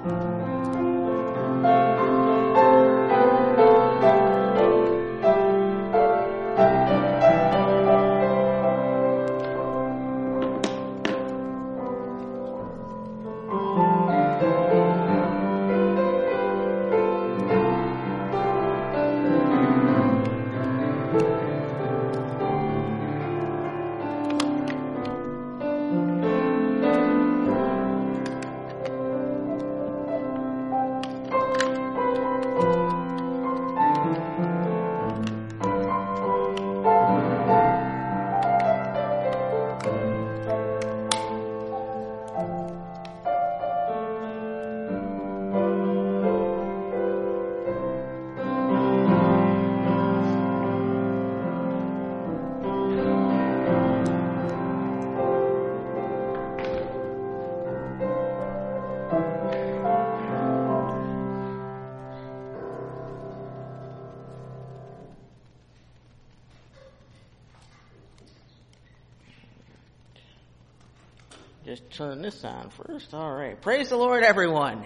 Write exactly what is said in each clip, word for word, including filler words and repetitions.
Just turn this on first. All right. Praise the Lord, everyone.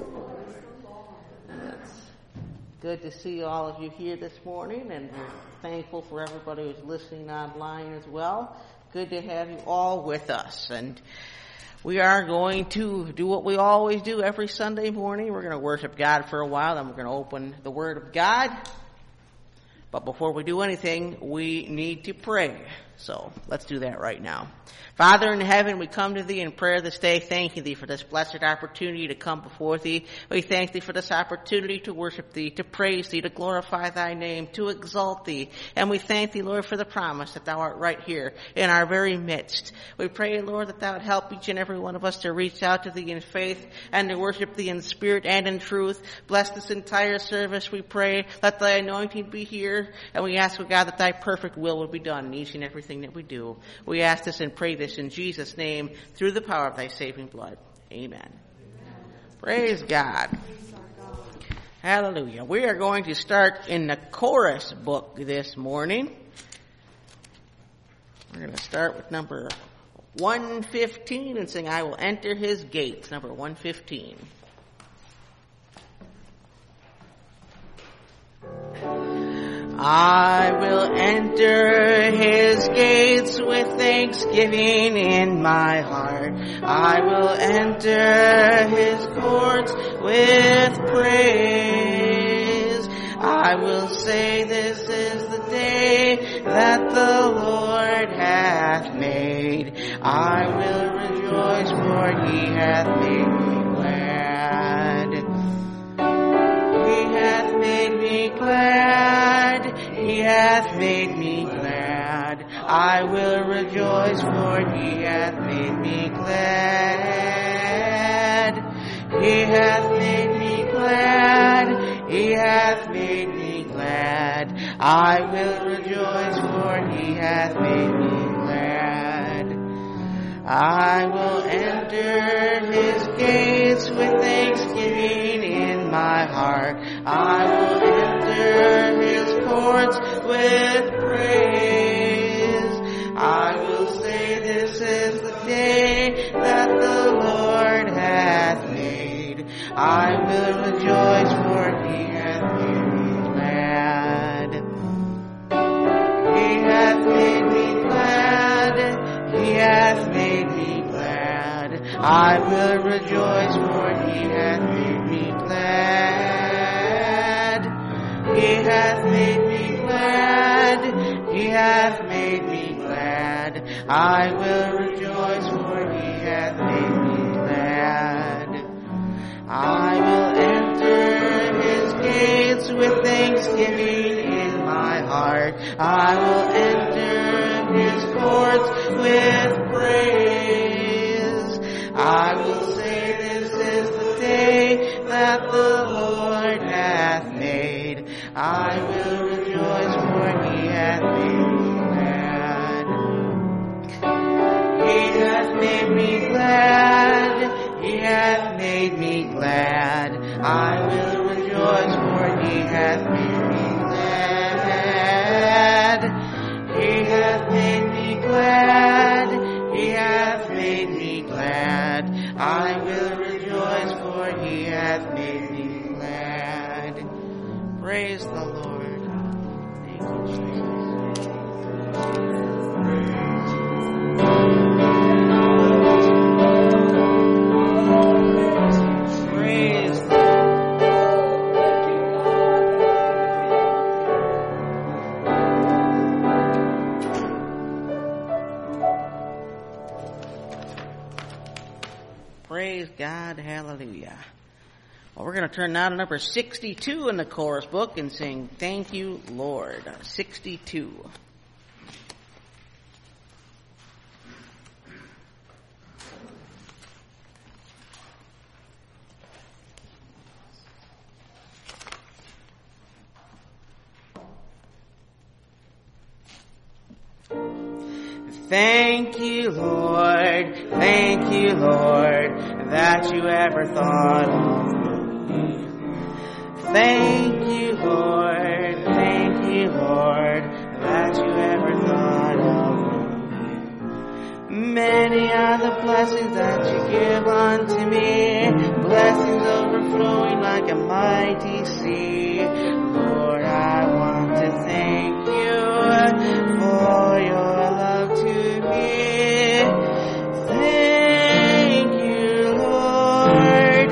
It's good to see all of you here this morning, and we're thankful for everybody who's listening online as well. Good to have you all with us. And we are going to do what we always do every Sunday morning. We're going to worship God for a while, then we're going to open the Word of God. But before we do anything, we need to pray. So let's do that right now. Father in heaven, we come to thee in prayer this day, thanking thee for this blessed opportunity to come before thee. We thank thee for this opportunity to worship thee, to praise thee, to glorify thy name, to exalt thee. And we thank thee, Lord, for the promise that thou art right here in our very midst. We pray, Lord, that thou would help each and every one of us to reach out to thee in faith and to worship thee in spirit and in truth. Bless this entire service, we pray. Let thy anointing be here. And we ask, O God, that thy perfect will will be done in each and everything that we do. We ask this and pray this in Jesus' name through the power of thy saving blood. Amen. Amen. Praise God. Hallelujah. We are going to start in the chorus book this morning. We're going to start with number one fifteen and sing, I Will Enter His Gates, number one fifteen. I will enter his gates with thanksgiving in my heart. I will enter his courts with praise. I will say this is the day that the Lord hath made. I will rejoice, for he hath made me glad. He hath made me glad. He hath made me glad. I will rejoice, for he hath made me glad. He hath made me glad. He hath made me glad. I will rejoice, for he hath made me glad. I will enter his gates with thanksgiving in my heart. I will enter his courts with praise. I will say this is the day that the Lord hath made. I will rejoice, for he hath made me glad. He hath made me glad. He hath made me glad. I will rejoice, for he hath made me glad. He hath made me glad. He hath made me glad. I will rejoice, for he hath made me glad. I will enter his gates with thanksgiving in my heart. I will enter his courts with praise. I will say this is the day that the Lord hath made. I will rejoice, for he hath made me glad. He hath made me glad. He hath made me glad. I will rejoice, for he hath made me glad. He hath made me glad. He hath made me glad. I will rejoice, for he Praise the Lord. Thank you, Jesus. Praise the Praise God. Hallelujah. Well, we're going to turn now to number sixty-two in the chorus book and sing, Thank You, Lord. sixty-two. Thank you, Lord, thank you, Lord, that you ever thought of me. Thank you, Lord, thank you, Lord, that you ever thought of me. Many are the blessings that you give unto me, blessings overflowing like a mighty sea. Lord, I want to thank you for your love to me. Thank you, Lord.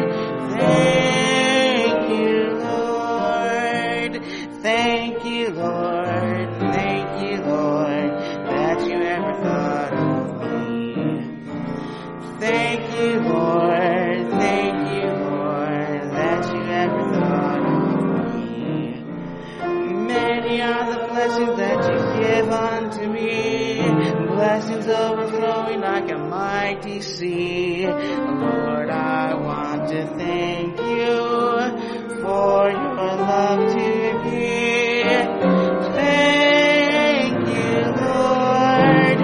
Thank you, Lord. Thank you, Lord. Thank you, Lord, that you ever thought of me. Thank you, Lord. Thank you, Lord, that you ever thought of me. Many are the blessings that you give unto me, blessings overflowing like a mighty sea. Lord, I want to thank you for your love to me. Thank you, Lord.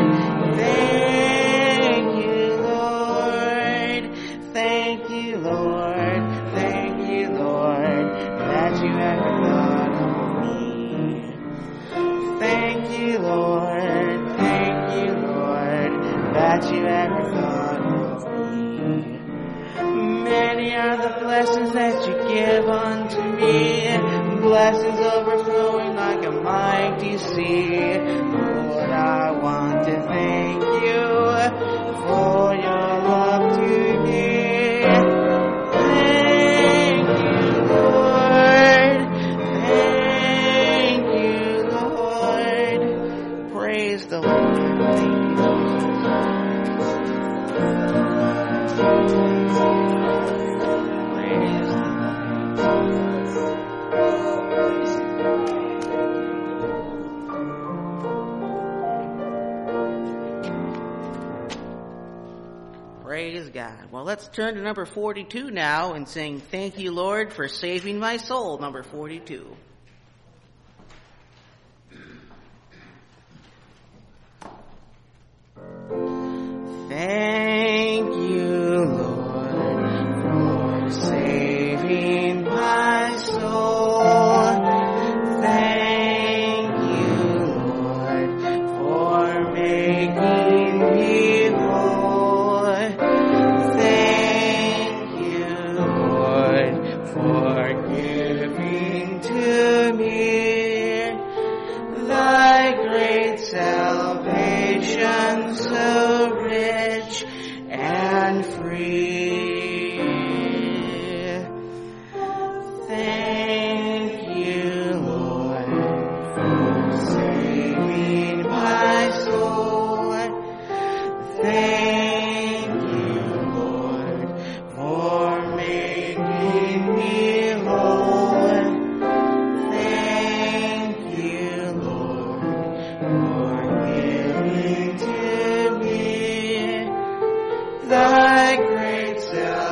Thank you, Lord. Thank you, Lord. Thank you, Lord, that you ever thought of me. Thank you, Lord. Thank you, Lord, that you ever thought of me. Many are the blessings that you give unto me, blessings overflowing like a mighty sea. Lord, I want to thank you for your love to me. Thank you, Lord. Thank you, Lord. Praise the Lord. Thank you, Praise God. Well, let's turn to number forty-two now and sing, Thank You, Lord, for saving my soul, number forty-two. Thank you, Lord, for saving my soul. Thank you, Lord, for making me whole. Thank you, Lord, for giving to me thy great salvation, so rich and free. Thank you, Lord, for saving my soul. Thank you, Lord, for making me whole. Thank you, Lord, for giving to me thy great salvation.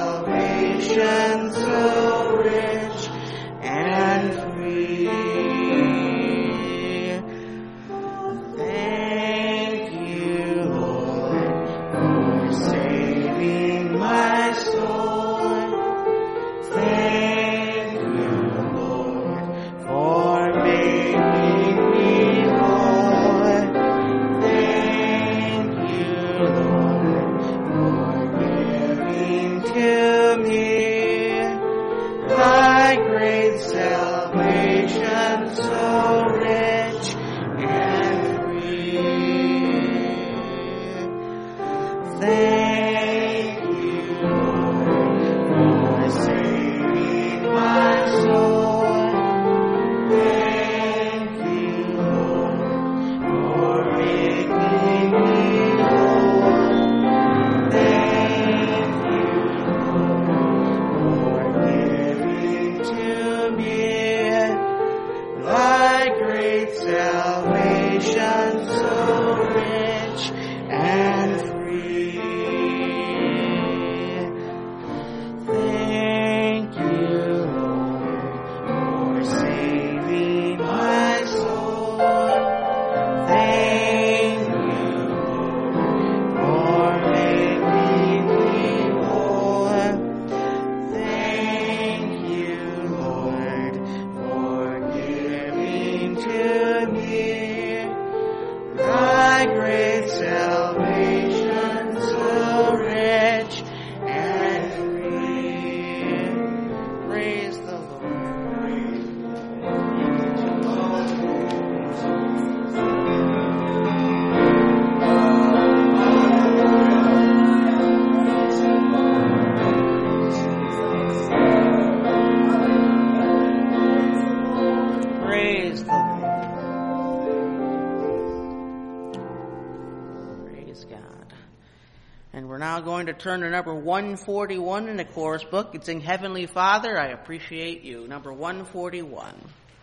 now going to turn to number one forty-one in the chorus book. It's in Heavenly Father, I Appreciate You. Number one forty-one.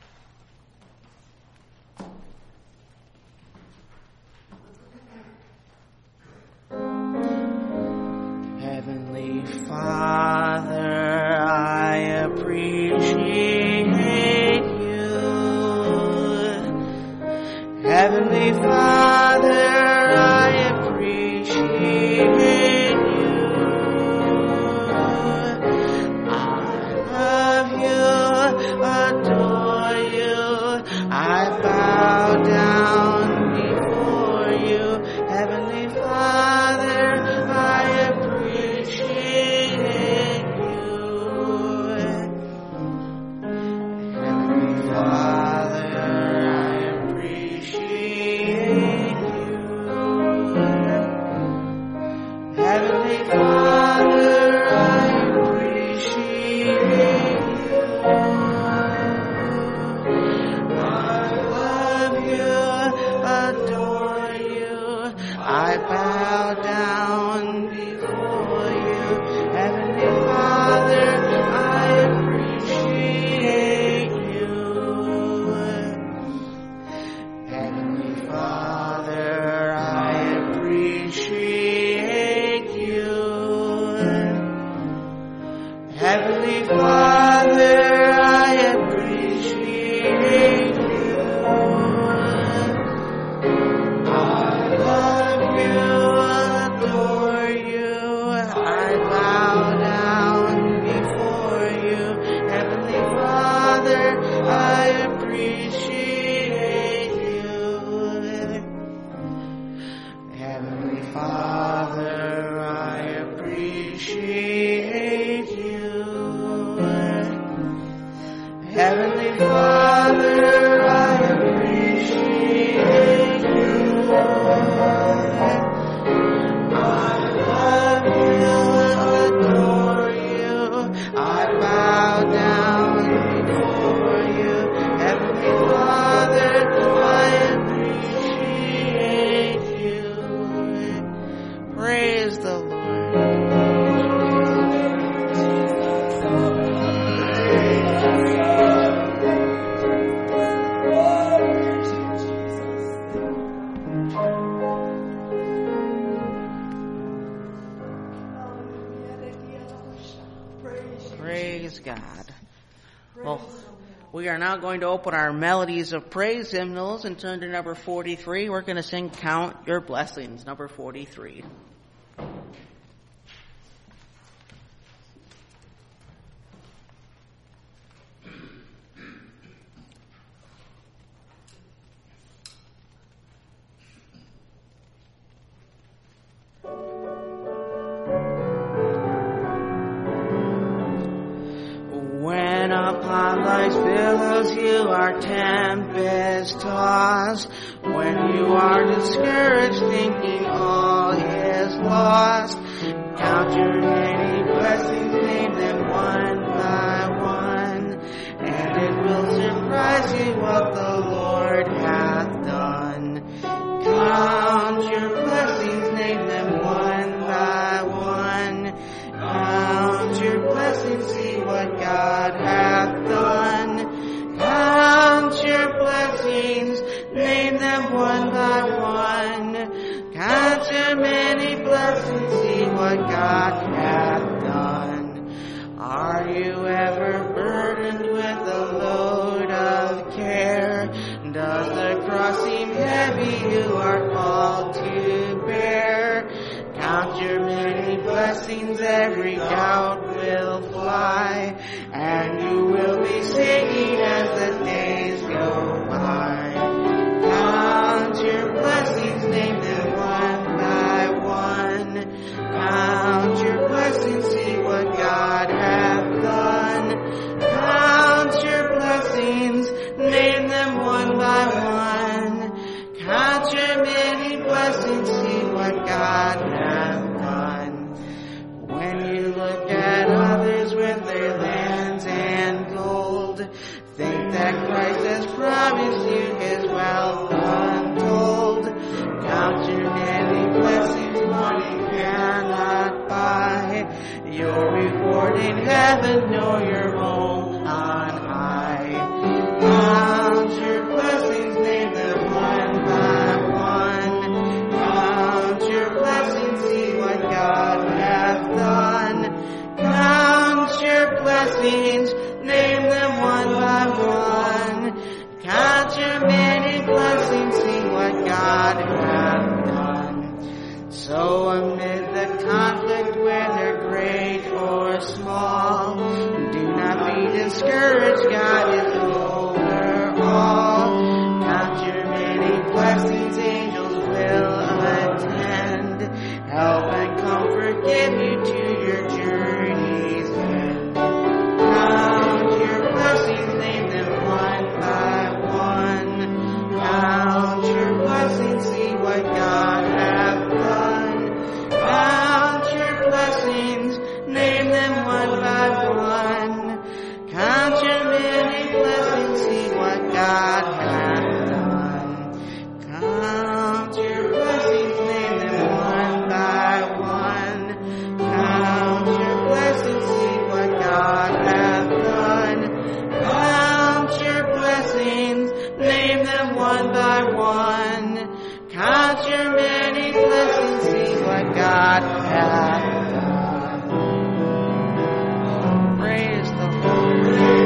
Heavenly Father, I appreciate you. Heavenly Father, I appreciate you. I love you, adore you. I bow down before you. Heavenly Father, I appreciate you. Heavenly Father, I appreciate you. Heavenly Father, I appreciate you. I love you, adore you. I bow down before you. Heavenly Father, I appreciate you. Heavenly Father, I appreciate you. Heavenly Father, I appreciate you. I love you, adore you. I bow down before you. Heavenly Father, I appreciate you. Heavenly Father, I appreciate you. Heavenly Father, I appreciate you. I love you, adore you. I bow down before you. Heavenly Father, I appreciate you. Praise the Lord. Praise God. Well, we are now going to open our Melodies of Praise hymnals and turn to number forty-three. We're going to sing Count Your Blessings, number forty-three. When upon life's billows you are tempest tossed, when you are discouraged thinking all is lost, count your many blessings, name them one by one, and it will surprise you what the Lord hath done. Count your blessings, name them one by one. Count your blessings, see what God hath done. Count your blessings, name them one by one. Count your many blessings, see what God hath done. Are you ever burdened with a load of care? Does the cross seem heavy you are called to bear? Count your many blessings, every doubt will fly, and you will be singing as the days go by. Count your blessings, name them one by one. Count your blessings, see what God hath done. Count your blessings, name them one by one. Count your many blessings, see what God hath done. When you look at others with their lands and gold, think that Christ your reward in heaven nor your home on high. Count your blessings, name them one by one. Count your blessings, see what God hath done. Count your blessings, name them one by one. Count your many blessings, see what God hath done. So amid the conflict, whether great or small, do not be discouraged, God is over all. Count your many blessings, angels will attend, help and comfort give you to your journey's end. Count your blessings, name them one by one. Count your blessings, see what God hath done. Count your blessings, name them one by one. Count your many blessings, see what God hath done. Count your blessings, name them one by one. Count your blessings, see what God hath done. Count your blessings, name them one by one. Count your many blessings, see what God hath done. Praise the Lord.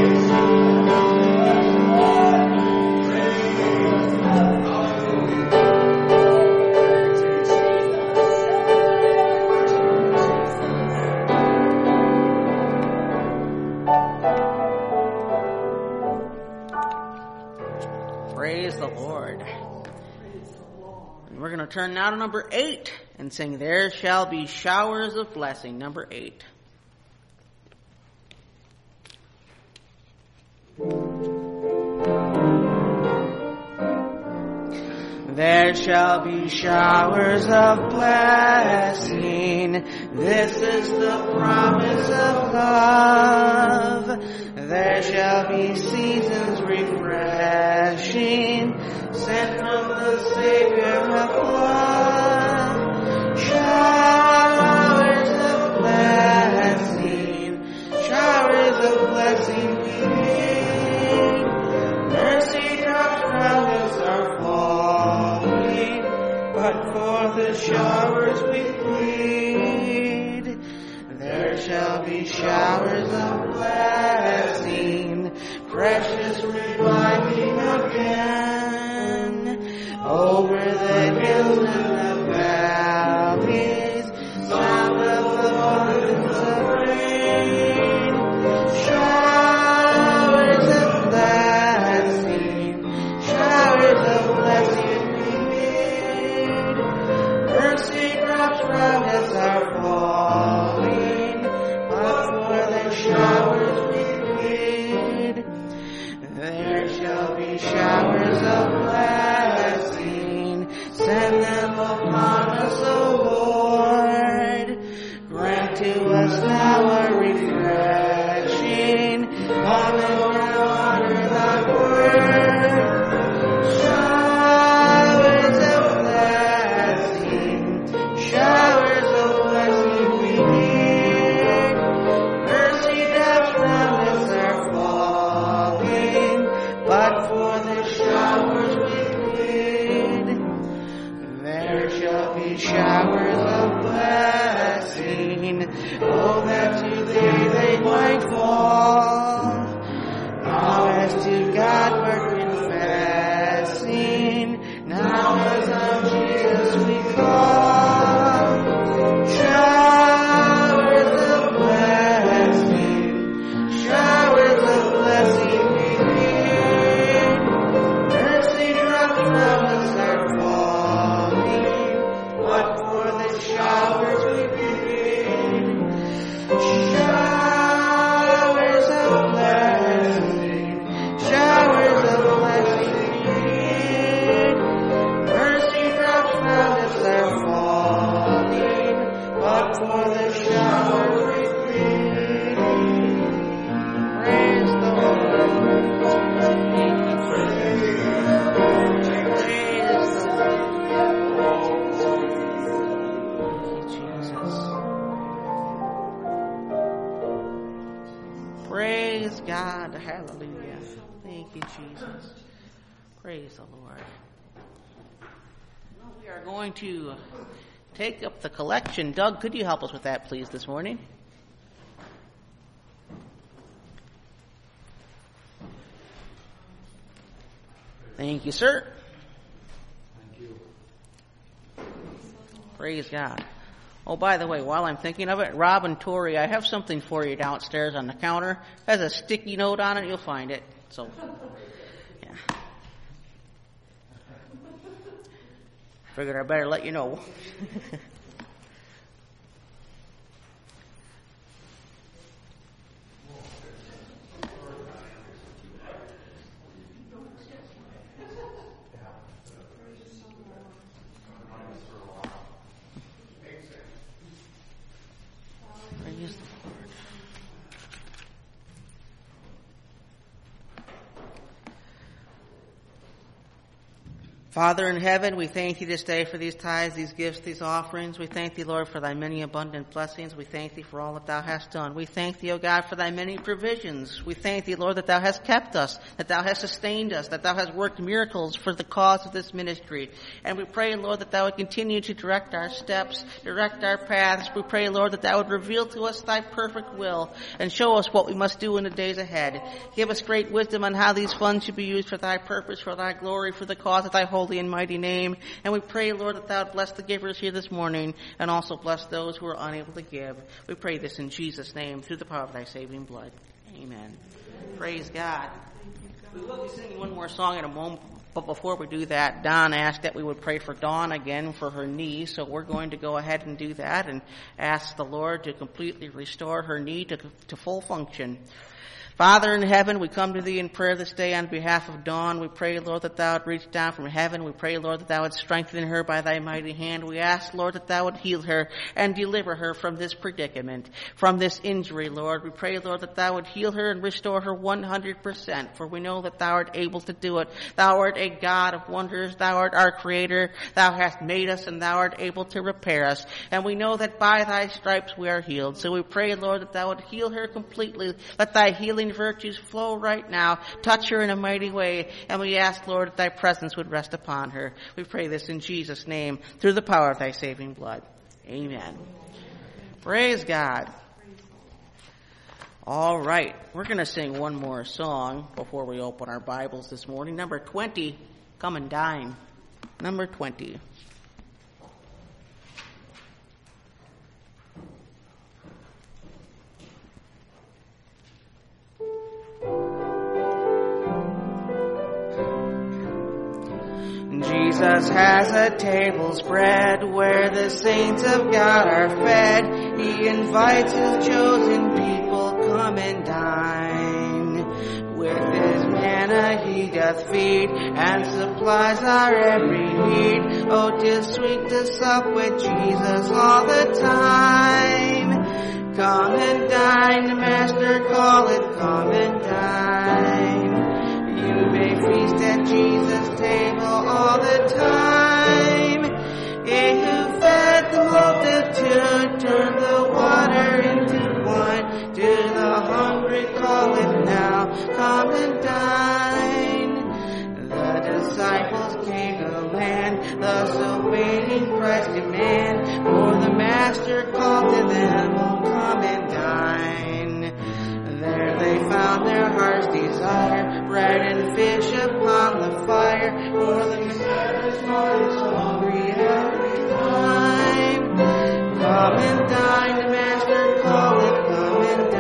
Praise the Lord. And we're going to turn now to number eight and sing, There Shall Be Showers of Blessing, number eight. There shall be showers of blessing. This is the promise of love. There shall be seasons refreshing, sent from the Savior above. Showers of blessing, showers of blessing we need. Mercy drops round us are falling, but for the showers we plead. There shall be showers of blessing, precious reviving again, over the hills and the valleys, sound of the abundance of rain. Showers of blessing, showers of blessing we need. Mercy drops round us are falling, but for the showers we plead. There shall be showers of blessing, send them upon us, O Lord. Grant to us now a refreshing, come and now honor thy word. Showers of blessing, showers of blessing we need. Mercy drops round us are falling, but for the showers we plead. There shall be showers of blessing, oh that today they might fall. Now as to God we're confessing, now as on Jesus we call. Showers of blessing, showers of blessing we need. Mercy drops round us are falling, but for the showers we need. Showers of blessing, showers of blessing we need. Mercy drops round us are falling, but for the showers we need. Praise the Lord. Praise the Lord. Jesus. Praise God. Hallelujah. Thank you, Jesus. Praise the Lord. Well, we are going to take up the collection. Doug, could you help us with that, please, this morning? Thank you, sir. Thank you. Praise God. Oh, by the way, while I'm thinking of it, Rob and Tori, I have something for you downstairs on the counter. It has a sticky note on it. You'll find it. So, yeah. Figured I better let you know. Father in heaven, we thank you this day for these tithes, these gifts, these offerings. We thank thee, Lord, for thy many abundant blessings. We thank thee for all that thou hast done. We thank thee, O God, for thy many provisions. We thank thee, Lord, that thou hast kept us, that thou hast sustained us, that thou hast worked miracles for the cause of this ministry. And we pray, Lord, that thou would continue to direct our steps, direct our paths. We pray, Lord, that thou would reveal to us thy perfect will and show us what we must do in the days ahead. Give us great wisdom on how these funds should be used for thy purpose, for thy glory, for the cause of thy holy and mighty name. And we pray, Lord, that thou would bless the givers here this morning and also bless those who are unable to give. We pray this in Jesus' name through the power of thy saving blood. Amen. Amen. Praise God. We will be singing one more song in a moment, but before we do that, Don asked that we would pray for Dawn again for her knee, so we're going to go ahead and do that and ask the Lord to completely restore her knee to, to full function. Father in heaven, we come to thee in prayer this day on behalf of Dawn. We pray, Lord, that thou would reach down from heaven. We pray, Lord, that thou would strengthen her by thy mighty hand. We ask, Lord, that thou would heal her and deliver her from this predicament, from this injury, Lord. We pray, Lord, that thou would heal her and restore her one hundred percent, for we know that thou art able to do it. Thou art a God of wonders. Thou art our creator. Thou hast made us, and thou art able to repair us. And we know that by thy stripes we are healed. So we pray, Lord, that thou would heal her completely. Let thy healing virtues flow right now. Touch her in a mighty way. And we ask, Lord, that thy presence would rest upon her. We pray this in Jesus' name through the power of thy saving blood. Amen. Praise God. All right. We're going to sing one more song before we open our Bibles this morning. Number twenty, Come and Dine. Number twenty. Jesus has a table spread where the saints of God are fed. He invites his chosen people, come and dine. With his manna he doth feed and supplies our every need. Oh, 'tis sweet to sup with Jesus all the time. Come and dine, the Master calleth, come and dine. You may feast at Jesus' table all the time. He who fed the multitude turned the water into wine. To the hungry calleth now, come and dine. The disciples came to land, thus obeying Christ's command. For the Master called to them, oh, come and dine. There they found their heart's desire, bread and fish upon the fire, for the satisfied is hungry every time. Come and dine, the Master calleth, come and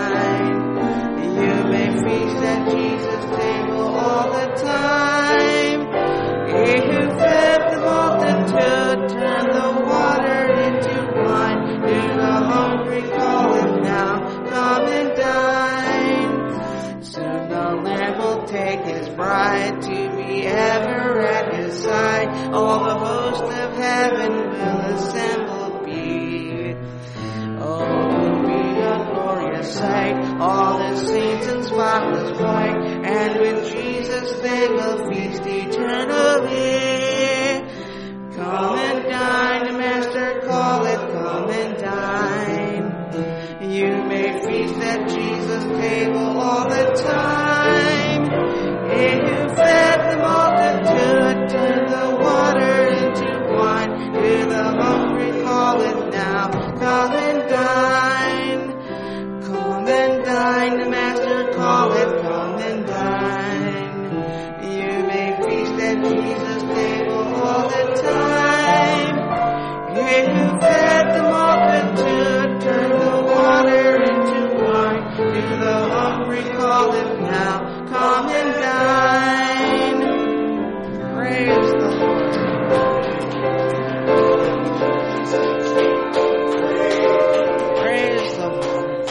dine. You may feast at Jesus' table all the time. He who fed the multitude turned the water into wine. To the hungry calleth now, come and dine. Soon the Lamb will take his bride to be ever at his side. All the host of heaven will assemble be. Oh, it will be a glorious sight. All the saints in spotless white, and with Jesus they will feast eternally. Come and dine, the Master calleth, come and dine. You may feast at Jesus' table all To the hungry call it now, come and dine. Praise the Lord. Praise the Lord.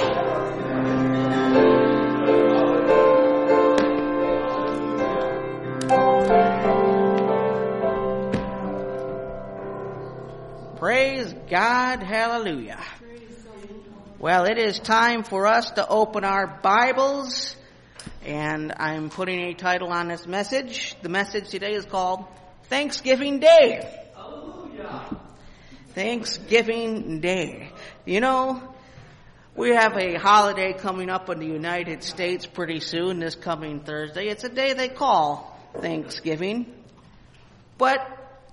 Praise God, hallelujah. Well, it is time for us to open our Bibles, and I'm putting a title on this message. The message today is called Thanksgiving Day. Hallelujah. Thanksgiving Day. You know, we have a holiday coming up in the United States pretty soon, this coming Thursday. It's a day they call Thanksgiving. But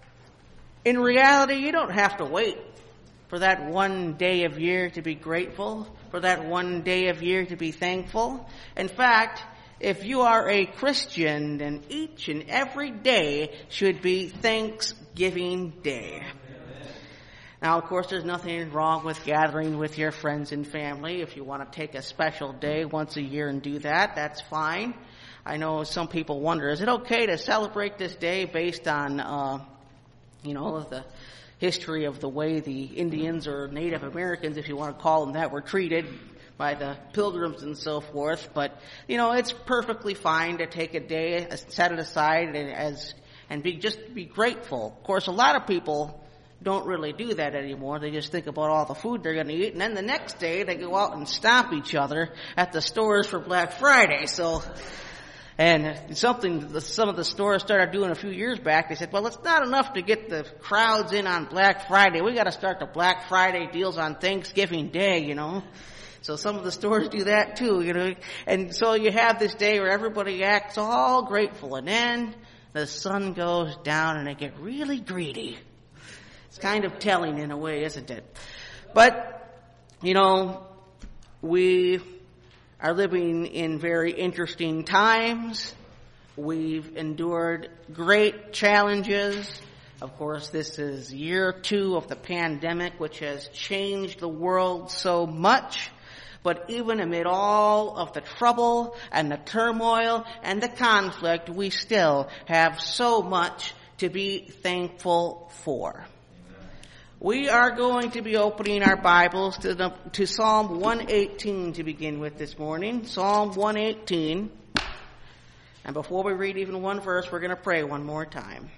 in reality, you don't have to wait for that one day of year to be grateful, for that one day of year to be thankful. In fact, if you are a Christian, then each and every day should be Thanksgiving Day. Amen. Now, of course, there's nothing wrong with gathering with your friends and family. If you want to take a special day once a year and do that, that's fine. I know some people wonder, is it okay to celebrate this day based on, uh, you know, the history of the way the Indians or Native Americans, if you want to call them that, were treated by the Pilgrims and so forth. But, you know, it's perfectly fine to take a day, set it aside and as and be just be grateful. Of course, a lot of people don't really do that anymore. They just think about all the food they're going to eat, and then the next day they go out and stomp each other at the stores for Black Friday. So, and something some of the stores started doing a few years back, they said, well, it's not enough to get the crowds in on Black Friday. We got to start the Black Friday deals on Thanksgiving Day, you know. So some of the stores do that too, you know. And so you have this day where everybody acts all grateful, and then the sun goes down and they get really greedy. It's kind of telling in a way, isn't it? But, you know, we are living in very interesting times. We've endured great challenges. Of course, this is year two of the pandemic, which has changed the world so much. But even amid all of the trouble and the turmoil and the conflict, we still have so much to be thankful for. We are going to be opening our Bibles to, the, to Psalm one eighteen to begin with this morning. Psalm one eighteen. And before we read even one verse, we're going to pray one more time.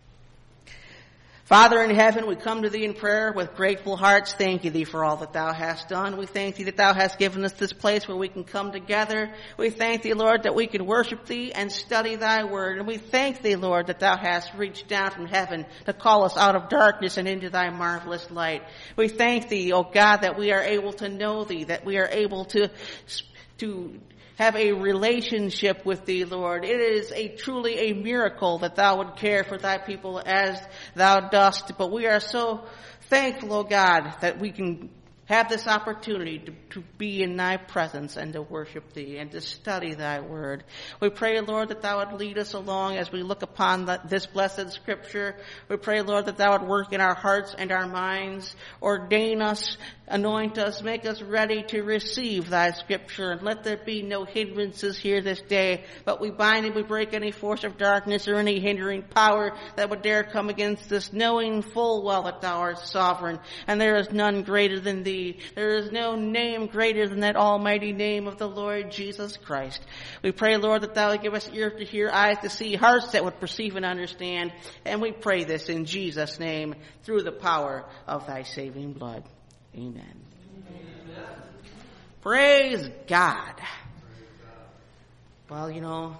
Father in heaven, we come to thee in prayer with grateful hearts. Thank you thee for all that thou hast done. We thank thee that thou hast given us this place where we can come together. We thank thee, Lord, that we can worship thee and study thy word. And we thank thee, Lord, that thou hast reached down from heaven to call us out of darkness and into thy marvelous light. We thank thee, O God, that we are able to know thee, that we are able to, to have a relationship with thee, Lord. It is a truly a miracle that thou would care for thy people as thou dost. But we are so thankful, O God, that we can have this opportunity to, to be in thy presence and to worship thee and to study thy word. We pray, Lord, that thou would lead us along as we look upon the, this blessed scripture. We pray, Lord, that thou would work in our hearts and our minds, ordain us, anoint us, make us ready to receive thy scripture, and let there be no hindrances here this day. But we bind and we break any force of darkness or any hindering power that would dare come against us, knowing full well that thou art sovereign, and there is none greater than thee. There is no name greater than that almighty name of the Lord Jesus Christ. We pray, Lord, that thou would give us ears to hear, eyes to see, hearts that would perceive and understand. And we pray this in Jesus' name through the power of thy saving blood. Amen. Amen. Praise God. Well, you know,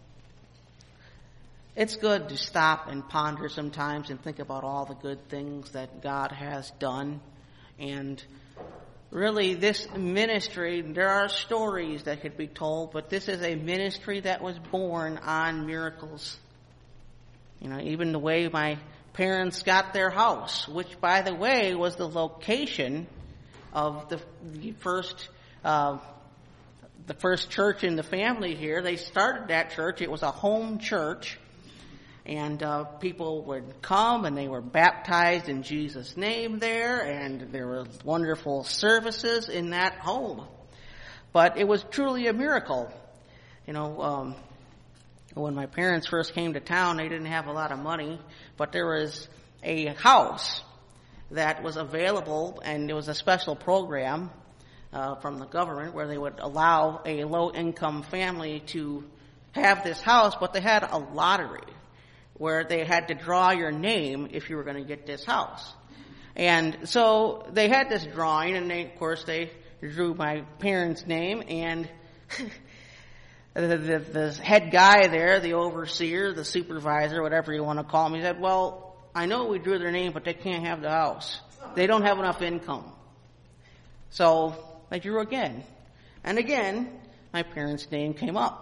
it's good to stop and ponder sometimes and think about all the good things that God has done. And really, this ministry, there are stories that could be told, but this is a ministry that was born on miracles. You know, even the way my parents got their house, which, by the way, was the location of the, the first uh, the first church in the family here. They started that church. It was a home church. And uh, people would come and they were baptized in Jesus' name there, and there were wonderful services in that home. but it was truly a miracle. You know, um, when my parents first came to town, they didn't have a lot of money, but there was a house that was available, and there was a special program uh, from the government where they would allow a low-income family to have this house, but they had a lottery where they had to draw your name if you were going to get this house. And so they had this drawing, and they, of course, they drew my parents' name, and the, the, the head guy there, the overseer, the supervisor, whatever you want to call him, he said, well, I know we drew their name, but they can't have the house. They don't have enough income. So I drew again. And again, my parents' name came up.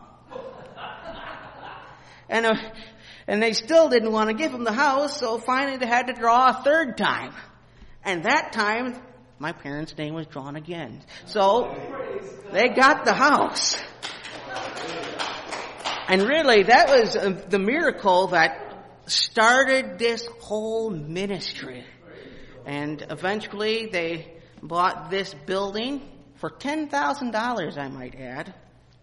And uh, and they still didn't want to give him the house, so finally they had to draw a third time. And that time, my parents' name was drawn again. So they got the house. And really, that was uh, the miracle that started this whole ministry. And eventually they bought this building for ten thousand dollars, I might add.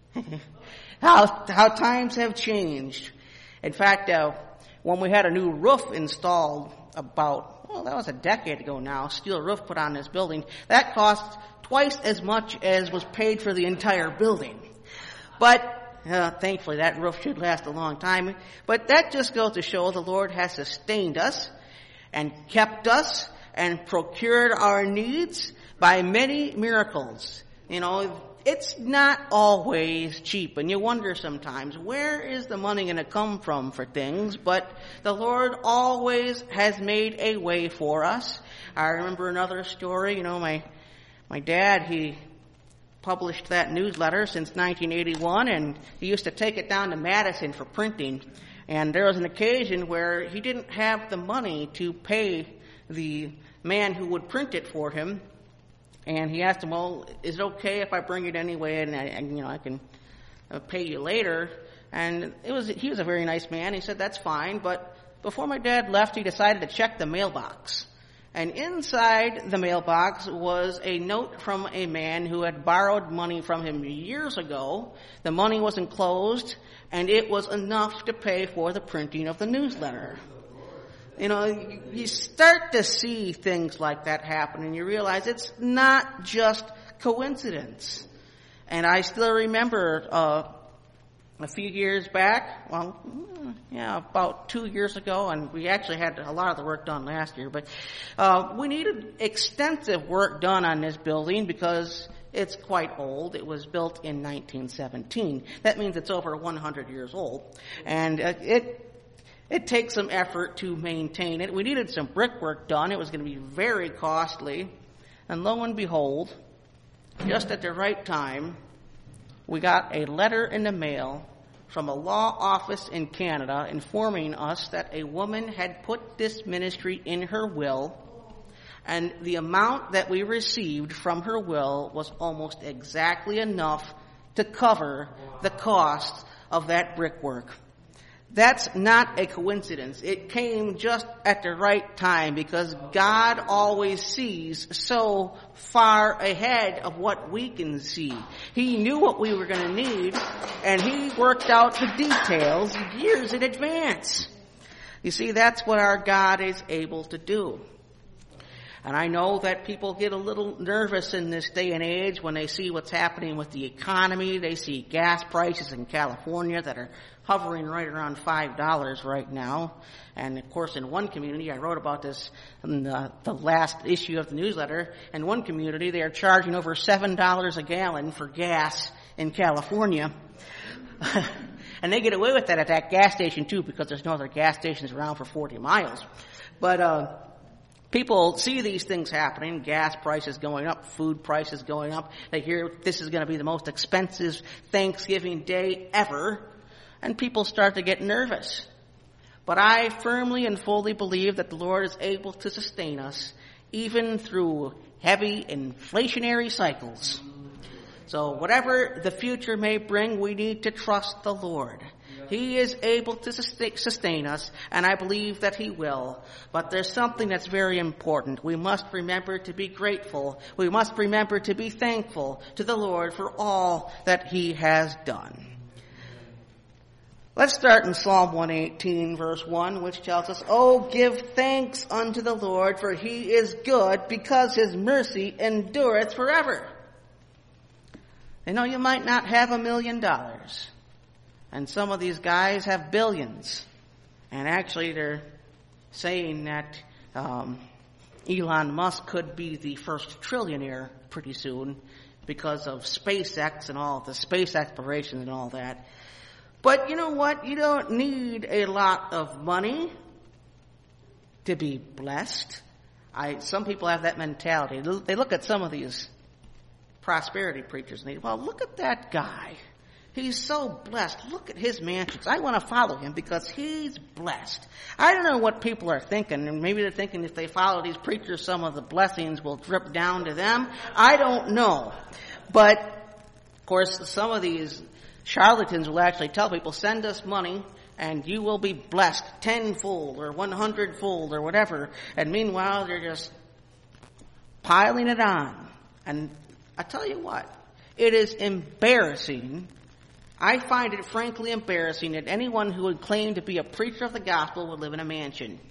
how, how times have changed. In fact, uh, when we had a new roof installed about, well, that was a decade ago now, steel roof put on this building, that cost twice as much as was paid for the entire building. But uh, thankfully that roof should last a long time. But that just goes to show the Lord has sustained us and kept us and procured our needs by many miracles. You know, it's not always cheap, and you wonder sometimes, where is the money going to come from for things? But the Lord always has made a way for us. I remember another story, you know, my my dad, he published that newsletter since nineteen eighty-one, and he used to take it down to Madison for printing. And there was an occasion where he didn't have the money to pay the man who would print it for him. And he asked him, well, is it okay if I bring it anyway, and, I, and you know, I can uh, pay you later? And it was he was a very nice man. He said, that's fine. But before my dad left, he decided to check the mailbox. And inside the mailbox was a note from a man who had borrowed money from him years ago. The money was enclosed, and it was enough to pay for the printing of the newsletter. You know, you start to see things like that happen, and you realize it's not just coincidence. And I still remember uh, a few years back, well, yeah, about two years ago, and we actually had a lot of the work done last year, but uh, we needed extensive work done on this building because it's quite old. It was built in nineteen seventeen. That means it's over one hundred years old. And uh, it... It takes some effort to maintain it. We needed some brickwork done. It was going to be very costly. And lo and behold, just at the right time, we got a letter in the mail from a law office in Canada informing us that a woman had put this ministry in her will, and the amount that we received from her will was almost exactly enough to cover the cost of that brickwork. That's not a coincidence. It came just at the right time because God always sees so far ahead of what we can see. He knew what we were going to need, and He worked out the details years in advance. You see, that's what our God is able to do. And I know that people get a little nervous in this day and age when they see what's happening with the economy. They see gas prices in California that are hovering right around five dollars right now. And, of course, in one community, I wrote about this in the, the last issue of the newsletter, in one community they are charging over seven dollars a gallon for gas in California. And they get away with that at that gas station, too, because there's no other gas stations around for forty miles. But uh people see these things happening, gas prices going up, food prices going up. They hear this is going to be the most expensive Thanksgiving day ever, and people start to get nervous. But I firmly and fully believe that the Lord is able to sustain us even through heavy inflationary cycles. So whatever the future may bring, we need to trust the Lord. He is able to sustain us, and I believe that He will. But there's something that's very important. We must remember to be grateful. We must remember to be thankful to the Lord for all that He has done. Let's start in Psalm one eighteen, verse one, which tells us, "Oh, give thanks unto the Lord, for He is good, because His mercy endureth forever." You know, you might not have a million dollars. And some of these guys have billions. And actually they're saying that um, Elon Musk could be the first trillionaire pretty soon because of SpaceX and all the space exploration and all that. But you know what? You don't need a lot of money to be blessed. I, some people have that mentality. They look at some of these prosperity preachers and they, well, look at that guy. He's so blessed. Look at his mansions. I want to follow him because he's blessed. I don't know what people are thinking, and maybe they're thinking if they follow these preachers, some of the blessings will drip down to them. I don't know. But, of course, some of these charlatans will actually tell people, send us money and you will be blessed tenfold or one hundredfold or whatever. And meanwhile, they're just piling it on. And I tell you what, it is embarrassing. I find it frankly embarrassing that anyone who would claim to be a preacher of the gospel would live in a mansion.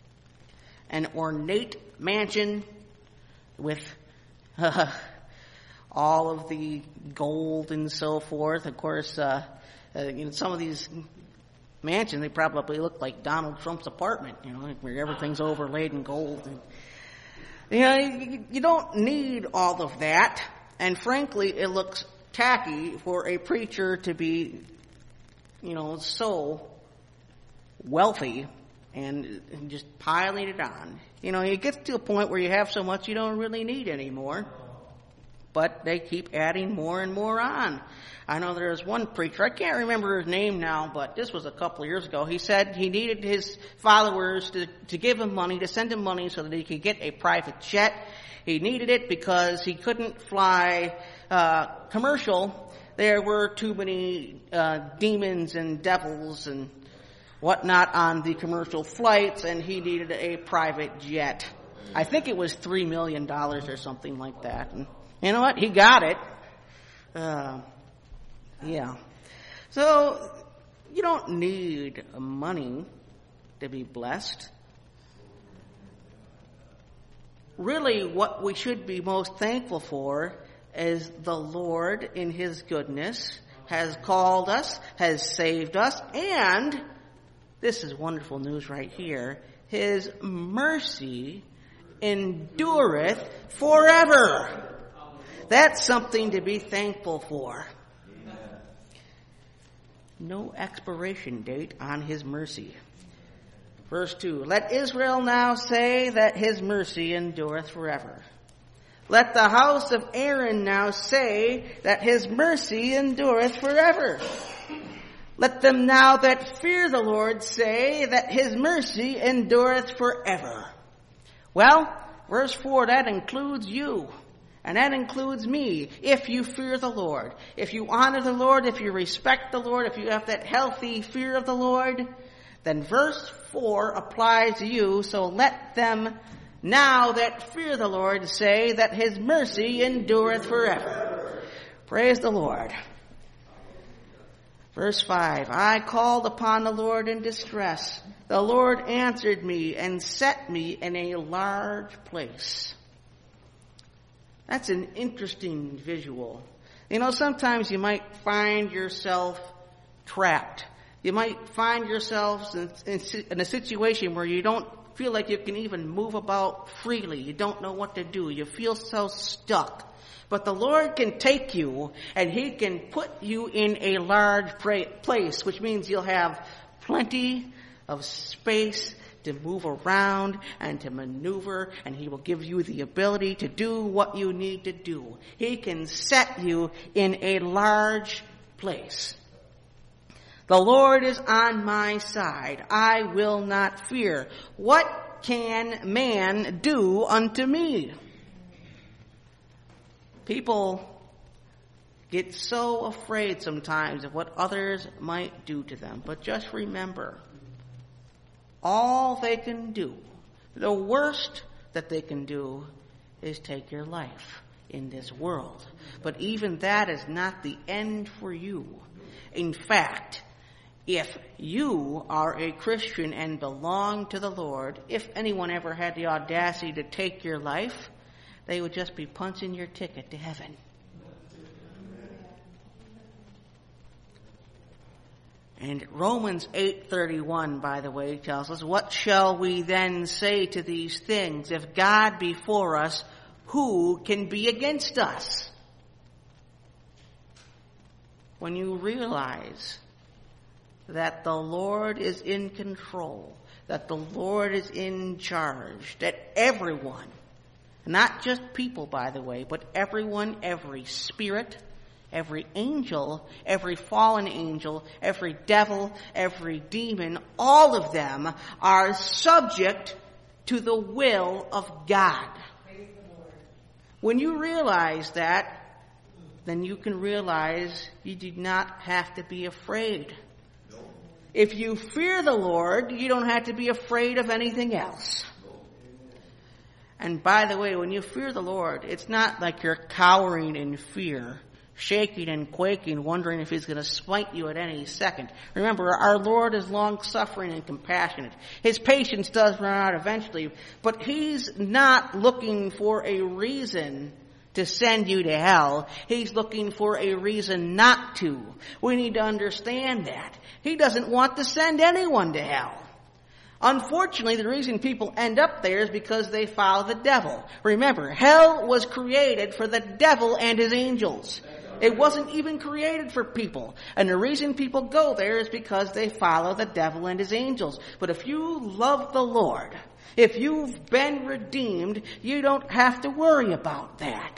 An ornate mansion with uh, all of the gold and so forth. Of course, uh, uh, you know, some of these mansions, they probably look like Donald Trump's apartment, you know, where everything's overlaid in gold. And, you know, you, you don't need all of that. And frankly, it looks tacky for a preacher to be, you know, so wealthy and, and just piling it on. You know, you get to a point where you have so much you don't really need anymore. But they keep adding more and more on. I know there's one preacher, I can't remember his name now, but this was a couple of years ago. He said he needed his followers to, to give him money, to send him money so that he could get a private jet. He needed it because he couldn't fly uh commercial. There were too many uh demons and devils and whatnot on the commercial flights, and he needed a private jet. I think it was three million dollars or something like that. And you know what? He got it. Uh, yeah. So you don't need money to be blessed. Really, what we should be most thankful for is the Lord in His goodness has called us, has saved us, and this is wonderful news right here, His mercy endureth forever. That's something to be thankful for. No expiration date on His mercy. Verse two, let Israel now say that His mercy endureth forever. Let the house of Aaron now say that His mercy endureth forever. Let them now that fear the Lord say that His mercy endureth forever. Well, verse four, that includes you. And that includes me, if you fear the Lord. If you honor the Lord, if you respect the Lord, if you have that healthy fear of the Lord, then verse four applies to you. So let them now that fear the Lord say that His mercy endureth forever. Praise the Lord. Verse five, I called upon the Lord in distress. The Lord answered me and set me in a large place. That's an interesting visual. You know, sometimes you might find yourself trapped. You might find yourselves in, in, in a situation where you don't feel like you can even move about freely. You don't know what to do. You feel so stuck. But the Lord can take you and He can put you in a large place, which means you'll have plenty of space to move around and to maneuver, and He will give you the ability to do what you need to do. He can set you in a large place. The Lord is on my side. I will not fear. What can man do unto me? People get so afraid sometimes of what others might do to them. But just remember, all they can do, the worst that they can do, is take your life in this world. But even that is not the end for you. In fact, if you are a Christian and belong to the Lord, if anyone ever had the audacity to take your life, they would just be punching your ticket to heaven. And Romans eight thirty-one, by the way, tells us, what shall we then say to these things? If God be for us, who can be against us? When you realize that the Lord is in control, that the Lord is in charge, that everyone, not just people, by the way, but everyone, every spirit, every angel, every fallen angel, every devil, every demon, all of them are subject to the will of God. Praise the Lord. When you realize that, then you can realize you do not have to be afraid. No. If you fear the Lord, you don't have to be afraid of anything else. No. And by the way, when you fear the Lord, it's not like you're cowering in fear, shaking and quaking, wondering if he's going to smite you at any second. Remember, our Lord is long-suffering and compassionate. His patience does run out eventually, but he's not looking for a reason to send you to hell. He's looking for a reason not to. We need to understand that. He doesn't want to send anyone to hell. Unfortunately, the reason people end up there is because they follow the devil. Remember, hell was created for the devil and his angels. It wasn't even created for people. And the reason people go there is because they follow the devil and his angels. But if you love the Lord, if you've been redeemed, you don't have to worry about that.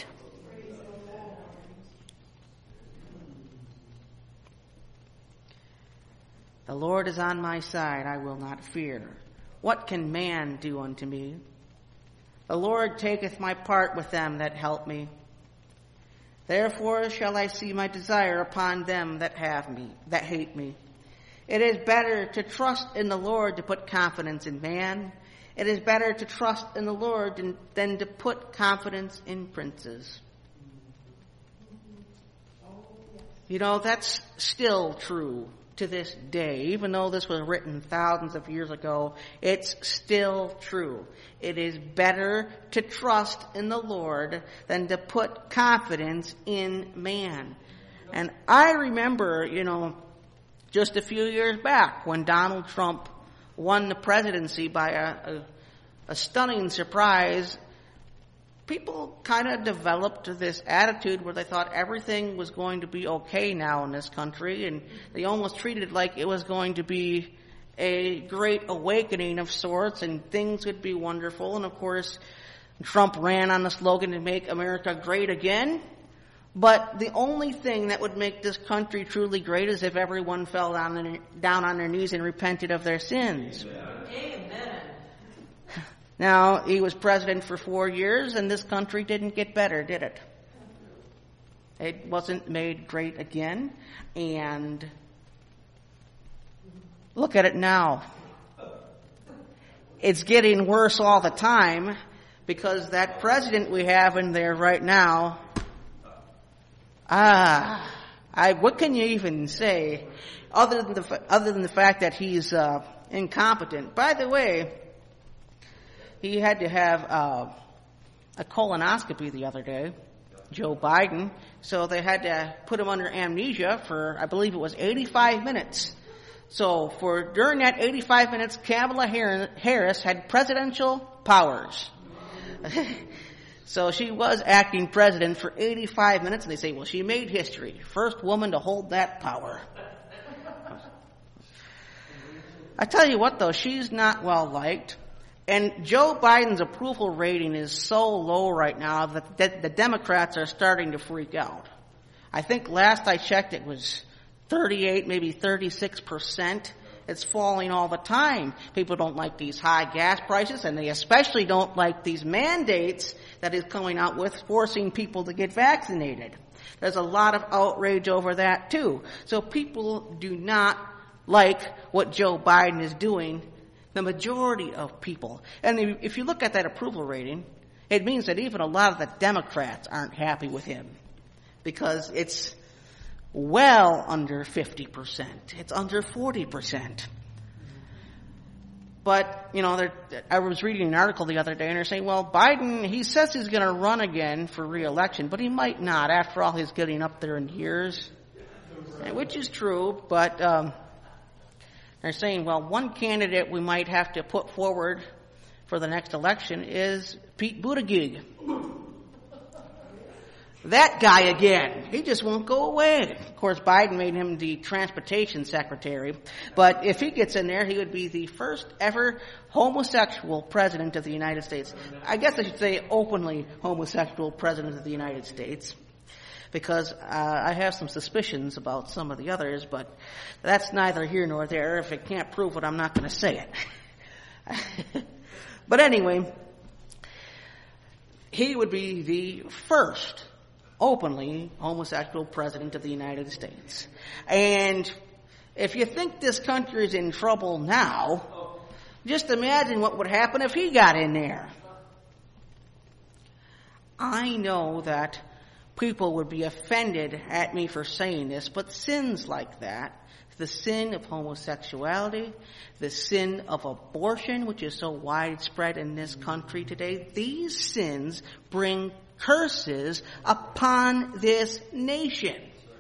The Lord is on my side, I will not fear. What can man do unto me? The Lord taketh my part with them that help me. Therefore shall I see my desire upon them that have me, that hate me. It is better to trust in the Lord to put confidence in man. It is better to trust in the Lord than, than to put confidence in princes. You know, that's still true to this day. Even though this was written thousands of years ago, it's still true. It is better to trust in the Lord than to put confidence in man. And I remember, you know, just a few years back when Donald Trump won the presidency by a, a, a stunning surprise, people kind of developed this attitude where they thought everything was going to be okay now in this country, and they almost treated it like it was going to be a great awakening of sorts, and things would be wonderful. And of course, Trump ran on the slogan to make America great again. But the only thing that would make this country truly great is if everyone fell down, down on their knees and repented of their sins. Amen. Now, he was president for four years, and this country didn't get better, did it? It wasn't made great again. And look at it now. It's getting worse all the time because that president we have in there right now, ah, I, what can you even say other than the, other than the fact that he's uh, incompetent? By the way, he had to have uh, a colonoscopy the other day, Joe Biden, so they had to put him under amnesia for, I believe it was eighty-five minutes. So for during that eighty-five minutes, Kamala Harris had presidential powers. So she was acting president for eighty-five minutes, and they say, well, she made history. First woman to hold that power. I tell you what, though, she's not well liked. And Joe Biden's approval rating is so low right now that the Democrats are starting to freak out. I think last I checked it was thirty-eight, maybe thirty-six percent. It's falling all the time. People don't like these high gas prices, and they especially don't like these mandates that is coming out with forcing people to get vaccinated. There's a lot of outrage over that too. So people do not like what Joe Biden is doing, the majority of people. And if you look at that approval rating, it means that even a lot of the Democrats aren't happy with him, because it's well under fifty percent. It's under forty percent. But, you know, I was reading an article the other day, and they're saying, well, Biden, he says he's going to run again for re-election, but he might not. After all, he's getting up there in years, which is true. But um, they're saying, well, one candidate we might have to put forward for the next election is Pete Buttigieg. That guy again. He just won't go away. Of course, Biden made him the transportation secretary. But if he gets in there, he would be the first ever homosexual president of the United States. I guess I should say openly homosexual president of the United States, because uh, I have some suspicions about some of the others, but that's neither here nor there. If it can't prove it, I'm not going to say it. But anyway, he would be the first openly homosexual president of the United States. And if you think this country is in trouble now, just imagine what would happen if he got in there. I know that people would be offended at me for saying this, but sins like that, the sin of homosexuality, the sin of abortion, which is so widespread in this country today, these sins bring curses upon this nation.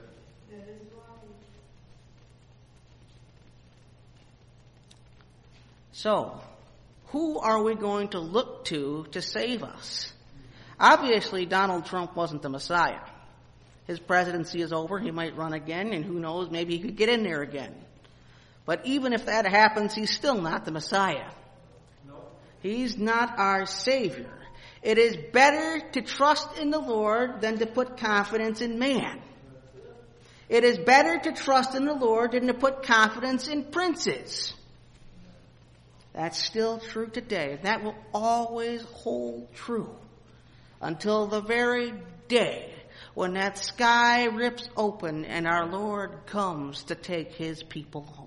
So, who are we going to look to to save us? Obviously, Donald Trump wasn't the Messiah. His presidency is over. He might run again, and who knows, maybe he could get in there again. But even if that happens, he's still not the Messiah. He's not our Savior. It is better to trust in the Lord than to put confidence in man. It is better to trust in the Lord than to put confidence in princes. That's still true today. That will always hold true until the very day when that sky rips open and our Lord comes to take his people home.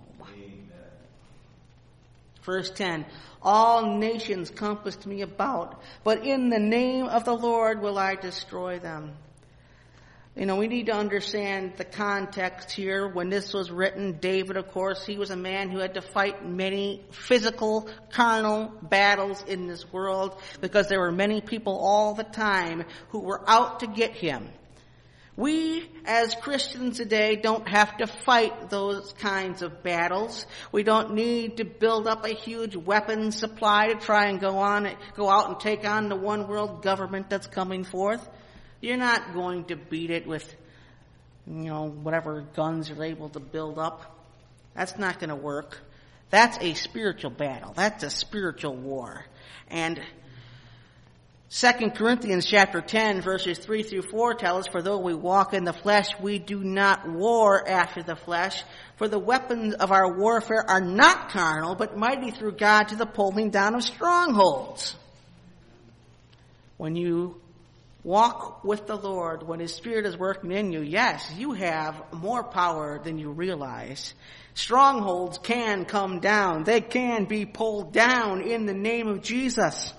Verse ten, all nations compassed me about, but in the name of the Lord will I destroy them. You know, we need to understand the context here. When this was written, David, of course, he was a man who had to fight many physical, carnal battles in this world because there were many people all the time who were out to get him. We, as Christians today, don't have to fight those kinds of battles. We don't need to build up a huge weapons supply to try and go on, go out and take on the one world government that's coming forth. You're not going to beat it with, you know, whatever guns you're able to build up. That's not going to work. That's a spiritual battle. That's a spiritual war. And Second Corinthians chapter ten, verses three through four tell us, for though we walk in the flesh, we do not war after the flesh. For the weapons of our warfare are not carnal, but mighty through God to the pulling down of strongholds. When you walk with the Lord, when his Spirit is working in you, yes, you have more power than you realize. Strongholds can come down. They can be pulled down in the name of Jesus.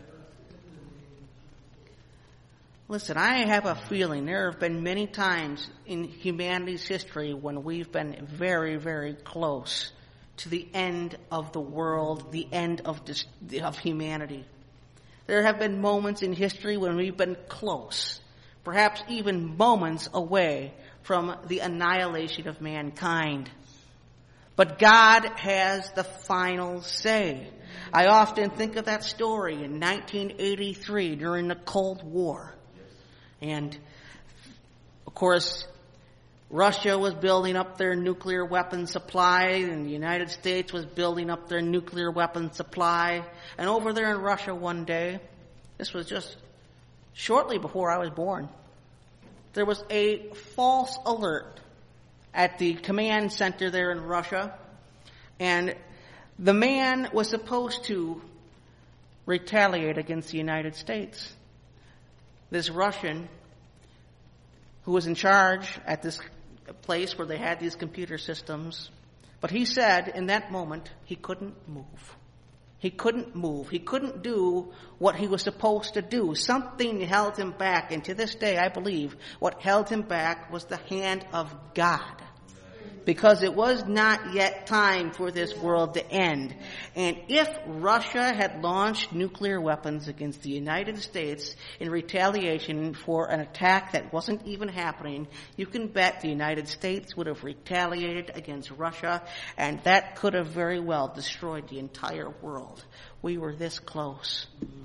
Listen, I have a feeling there have been many times in humanity's history when we've been very, very close to the end of the world, the end of, dis- of humanity. There have been moments in history when we've been close, perhaps even moments away from the annihilation of mankind. But God has the final say. I often think of that story in nineteen eighty-three during the Cold War. And, of course, Russia was building up their nuclear weapon supply, and the United States was building up their nuclear weapon supply. And over there in Russia one day, this was just shortly before I was born, there was a false alert at the command center there in Russia, And the man was supposed to retaliate against the United States. This Russian who was in charge at this place where they had these computer systems, but he said in that moment he couldn't move. He couldn't move. He couldn't do what he was supposed to do. Something held him back, and to this day I believe what held him back was the hand of God. Because it was not yet time for this world to end. And if Russia had launched nuclear weapons against the United States in retaliation for an attack that wasn't even happening, you can bet the United States would have retaliated against Russia, and that could have very well destroyed the entire world. We were this close.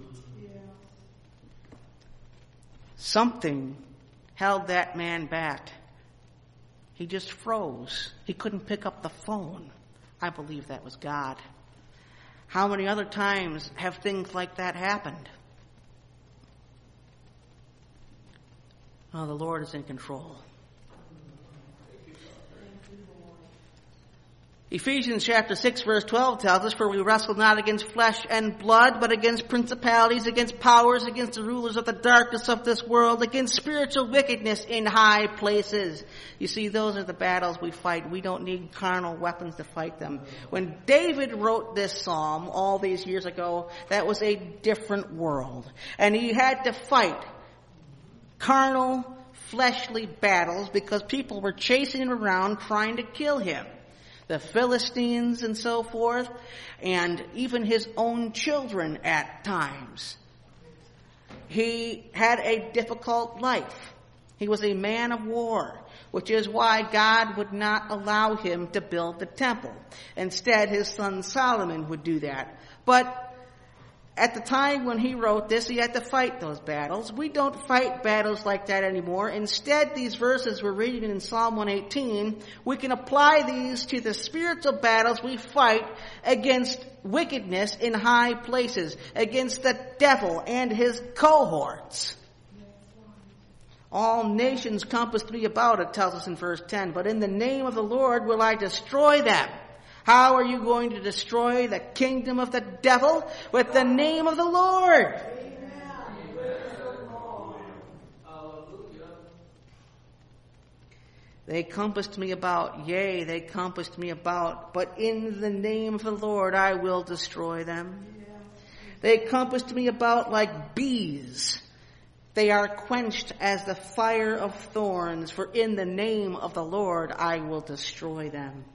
Something held that man back. He just froze. He couldn't pick up the phone. I believe that was God. How many other times have things like that happened? Oh, the Lord is in control. Ephesians chapter six verse twelve tells us, for we wrestle not against flesh and blood, but against principalities, against powers, against the rulers of the darkness of this world, against spiritual wickedness in high places. You see, those are the battles we fight. We don't need carnal weapons to fight them. When David wrote this psalm all these years ago, that was a different world. And he had to fight carnal, fleshly battles because people were chasing him around trying to kill him. The Philistines and so forth, and even his own children at times. He had a difficult life. He was a man of war, which is why God would not allow him to build the temple. Instead, his son Solomon would do that. But at the time when he wrote this, he had to fight those battles. We don't fight battles like that anymore. Instead, these verses we're reading in Psalm one eighteen, we can apply these to the spiritual battles we fight against wickedness in high places, against the devil and his cohorts. All nations compassed me about, it tells us in verse ten, but in the name of the Lord will I destroy them. How are you going to destroy the kingdom of the devil? With the name of the Lord. They compassed me about, yea, they compassed me about, but in the name of the Lord I will destroy them. They compassed me about like bees. They are quenched as the fire of thorns, for in the name of the Lord I will destroy them.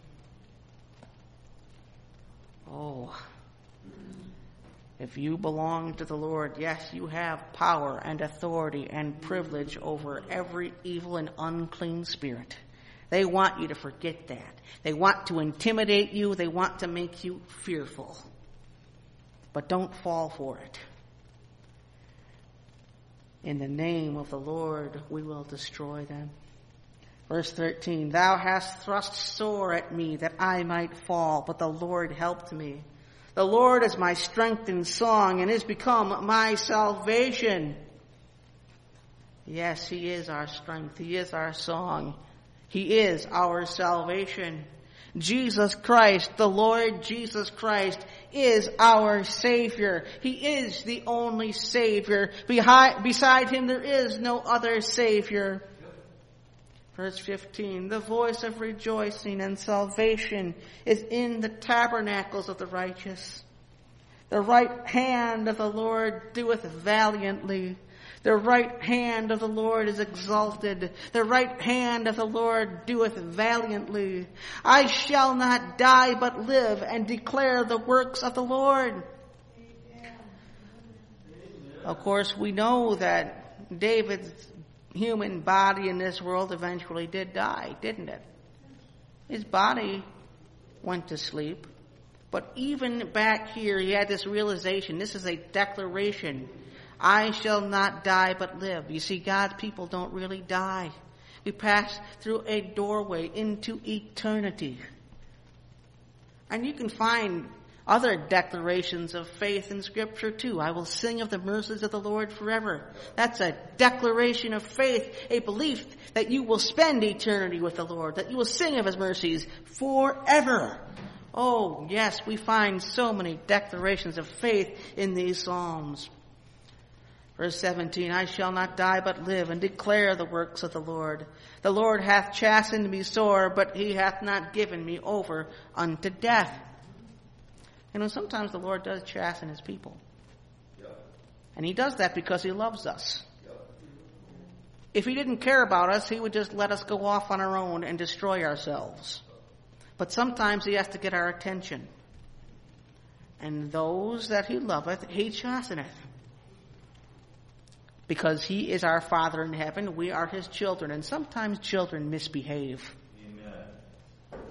Oh, if you belong to the Lord, yes, you have power and authority and privilege over every evil and unclean spirit. They want you to forget that. They want to intimidate you. They want to make you fearful. But don't fall for it. In the name of the Lord, we will destroy them. Verse thirteen, thou hast thrust sore at me that I might fall, but the Lord helped me. The Lord is my strength and song and is become my salvation. Yes, he is our strength. He is our song. He is our salvation. Jesus Christ, the Lord Jesus Christ, is our Savior. He is the only Savior. Behind, beside him there is no other Savior. Verse fifteen, the voice of rejoicing and salvation is in the tabernacles of the righteous. The right hand of the Lord doeth valiantly. The right hand of the Lord is exalted. The right hand of the Lord doeth valiantly. I shall not die but live and declare the works of the Lord. Amen. Of course, we know that David's human body in this world eventually did die, didn't it? His body went to sleep. But even back here, he had this realization. This is a declaration. I shall not die but live. You see, God's people don't really die. We pass through a doorway into eternity. And you can find other declarations of faith in Scripture too. I will sing of the mercies of the Lord forever. That's a declaration of faith, a belief that you will spend eternity with the Lord, that you will sing of his mercies forever. Oh, yes, we find so many declarations of faith in these Psalms. Verse seventeen, I shall not die but live and declare the works of the Lord. The Lord hath chastened me sore, but he hath not given me over unto death. You know, sometimes the Lord does chasten his people. And he does that because he loves us. If he didn't care about us, he would just let us go off on our own and destroy ourselves. But sometimes he has to get our attention. And those that he loveth, he chasteneth. Because he is our Father in heaven, we are his children. And sometimes children misbehave. Amen.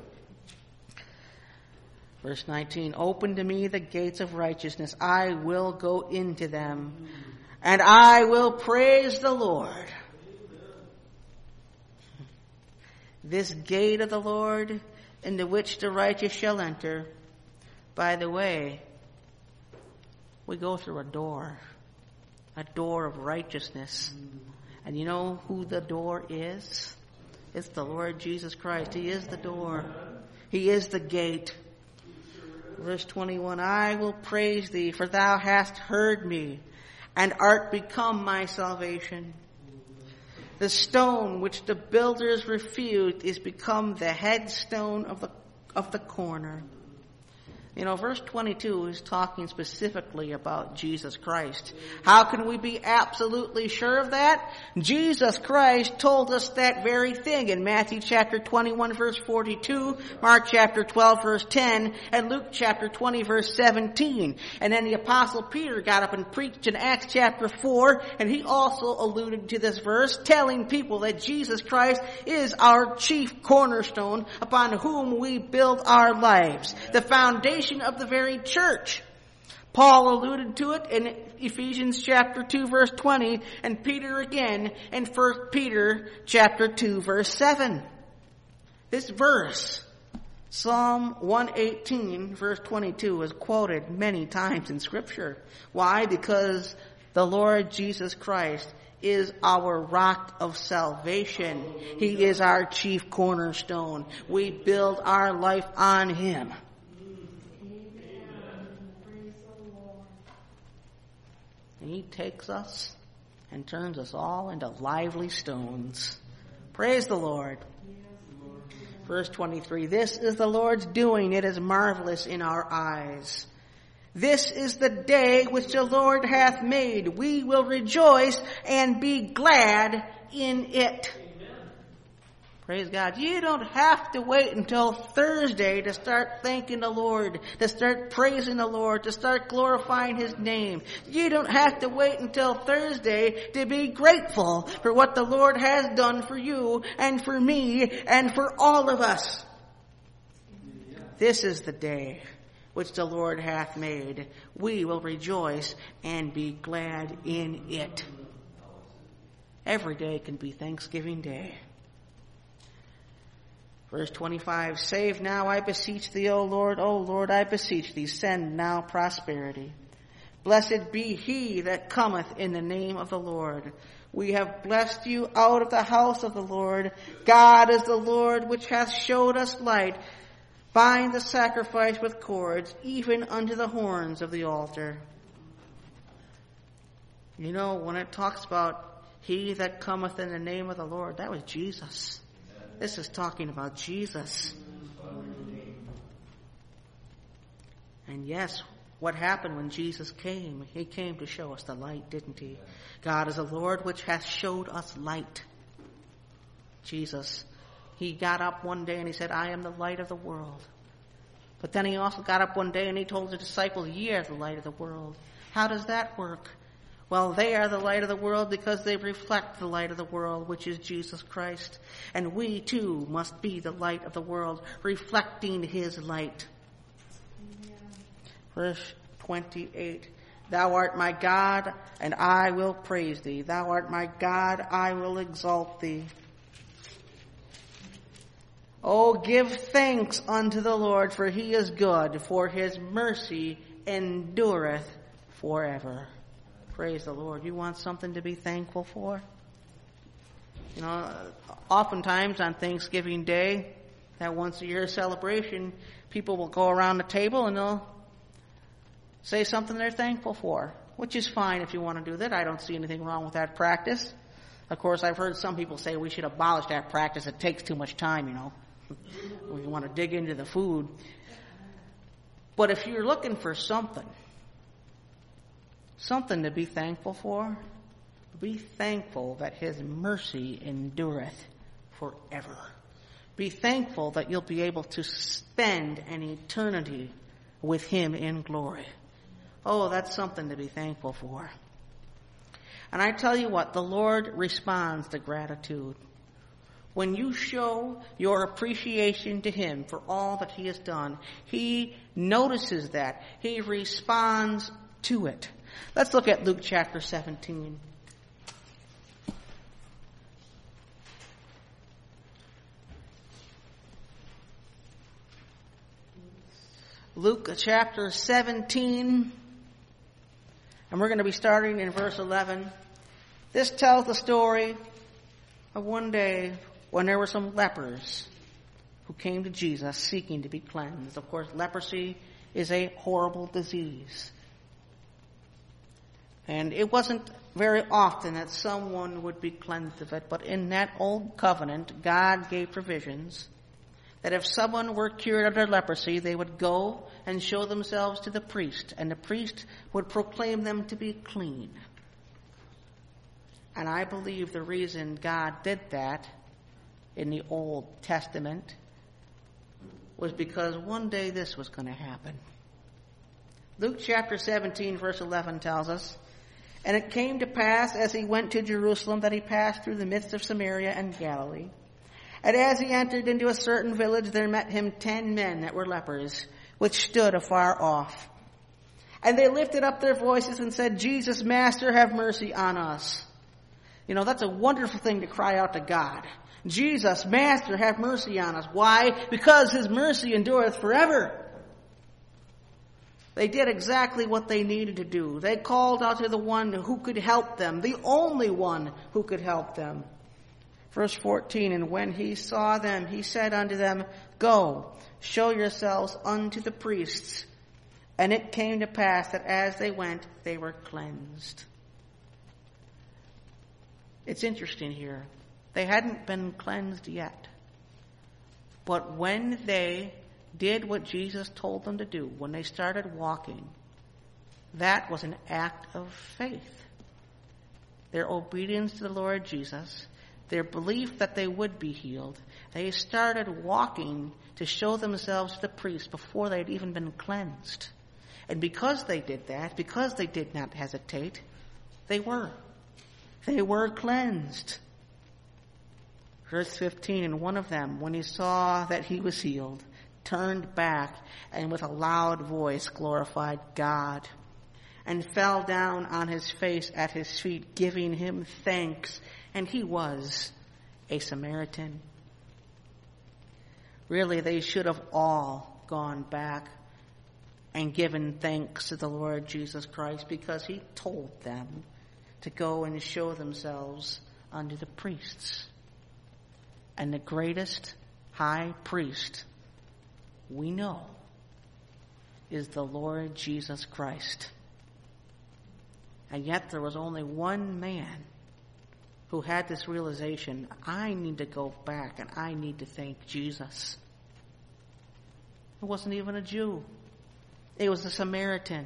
Verse nineteen, open to me the gates of righteousness. I will go into them. And I will praise the Lord. This gate of the Lord, into which the righteous shall enter. By the way, we go through a door. A door of righteousness. And you know who the door is? It's the Lord Jesus Christ. He is the door. He is the gate. Verse twenty-one, I will praise thee, for thou hast heard me, and art become my salvation. The stone which the builders refused is become the headstone of the of the corner. You know, verse twenty-two is talking specifically about Jesus Christ. How can we be absolutely sure of that? Jesus Christ told us that very thing in Matthew chapter twenty-one verse forty-two, Mark chapter twelve verse ten, and Luke chapter twenty verse seventeen. And then the apostle Peter got up and preached in Acts chapter four, and he also alluded to this verse, telling people that Jesus Christ is our chief cornerstone upon whom we build our lives. The foundation of the very church. Paul alluded to it in Ephesians chapter two verse twenty, and Peter again in First Peter chapter two verse seven. This verse, Psalm one eighteen verse twenty-two, is quoted many times in Scripture. Why? Because the Lord Jesus Christ is our rock of salvation. He is our chief cornerstone. We build our life on him. And he takes us and turns us all into lively stones. Praise the Lord. Verse twenty-three, this is the Lord's doing. It is marvelous in our eyes. This is the day which the Lord hath made. We will rejoice and be glad in it. Praise God. You don't have to wait until Thursday to start thanking the Lord, to start praising the Lord, to start glorifying his name. You don't have to wait until Thursday to be grateful for what the Lord has done for you and for me and for all of us. This is the day which the Lord hath made. We will rejoice and be glad in it. Every day can be Thanksgiving Day. Verse twenty-five, save now, I beseech thee, O Lord, O Lord, I beseech thee, send now prosperity. Blessed be he that cometh in the name of the Lord. We have blessed you out of the house of the Lord. God is the Lord which hath showed us light. Bind the sacrifice with cords, even unto the horns of the altar. You know, when it talks about he that cometh in the name of the Lord, that was Jesus. This is talking about Jesus. And yes, what happened when Jesus came? He came to show us the light, didn't he? God is the Lord which hath showed us light. Jesus, he got up one day and he said, I am the light of the world. But then he also got up one day and he told the disciples, ye are the light of the world. How does that work? Well, they are the light of the world because they reflect the light of the world, which is Jesus Christ. And we too must be the light of the world, reflecting his light. Amen. Verse twenty-eight, thou art my God, and I will praise thee. Thou art my God, I will exalt thee. Oh, give thanks unto the Lord, for he is good, for his mercy endureth forever. Praise the Lord. You want something to be thankful for? You know, oftentimes on Thanksgiving Day, that once a year celebration, people will go around the table and they'll say something they're thankful for, which is fine if you want to do that. I don't see anything wrong with that practice. Of course, I've heard some people say we should abolish that practice. It takes too much time, you know. We want to dig into the food. But if you're looking for something, something to be thankful for, be thankful that His mercy endureth forever. Be thankful that you'll be able to spend an eternity with Him in glory. Oh, that's something to be thankful for. And I tell you what, the Lord responds to gratitude. When you show your appreciation to Him for all that He has done, He notices that. He responds to it. Let's look at Luke chapter seventeen. Luke chapter seventeen, and we're going to be starting in verse eleven. This tells the story of one day when there were some lepers who came to Jesus seeking to be cleansed. Of course, leprosy is a horrible disease. And it wasn't very often that someone would be cleansed of it, but in that old covenant, God gave provisions that if someone were cured of their leprosy, they would go and show themselves to the priest, and the priest would proclaim them to be clean. And I believe the reason God did that in the Old Testament was because one day this was going to happen. Luke chapter seventeen, verse eleven tells us, "And it came to pass as he went to Jerusalem that he passed through the midst of Samaria and Galilee. And as he entered into a certain village, there met him ten men that were lepers, which stood afar off. And they lifted up their voices and said, Jesus, Master, have mercy on us." You know, that's a wonderful thing to cry out to God. Jesus, Master, have mercy on us. Why? Because His mercy endureth forever. They did exactly what they needed to do. They called out to the one who could help them, the only one who could help them. Verse fourteen, "And when He saw them, He said unto them, Go, show yourselves unto the priests. And it came to pass that as they went, they were cleansed." It's interesting here. They hadn't been cleansed yet. But when they did what Jesus told them to do, when they started walking, that was an act of faith. Their obedience to the Lord Jesus, their belief that they would be healed, they started walking to show themselves to the priest before they had even been cleansed. And because they did that, because they did not hesitate, they were. They were cleansed. Verse fifteen, "And one of them, when he saw that he was healed, turned back and with a loud voice glorified God and fell down on his face at his feet, giving Him thanks. And he was a Samaritan." Really, they should have all gone back and given thanks to the Lord Jesus Christ because He told them to go and show themselves unto the priests. And the greatest high priest we know is the Lord Jesus Christ. And yet there was only one man who had this realization, I need to go back and I need to thank Jesus. It wasn't even a Jew. It was a Samaritan.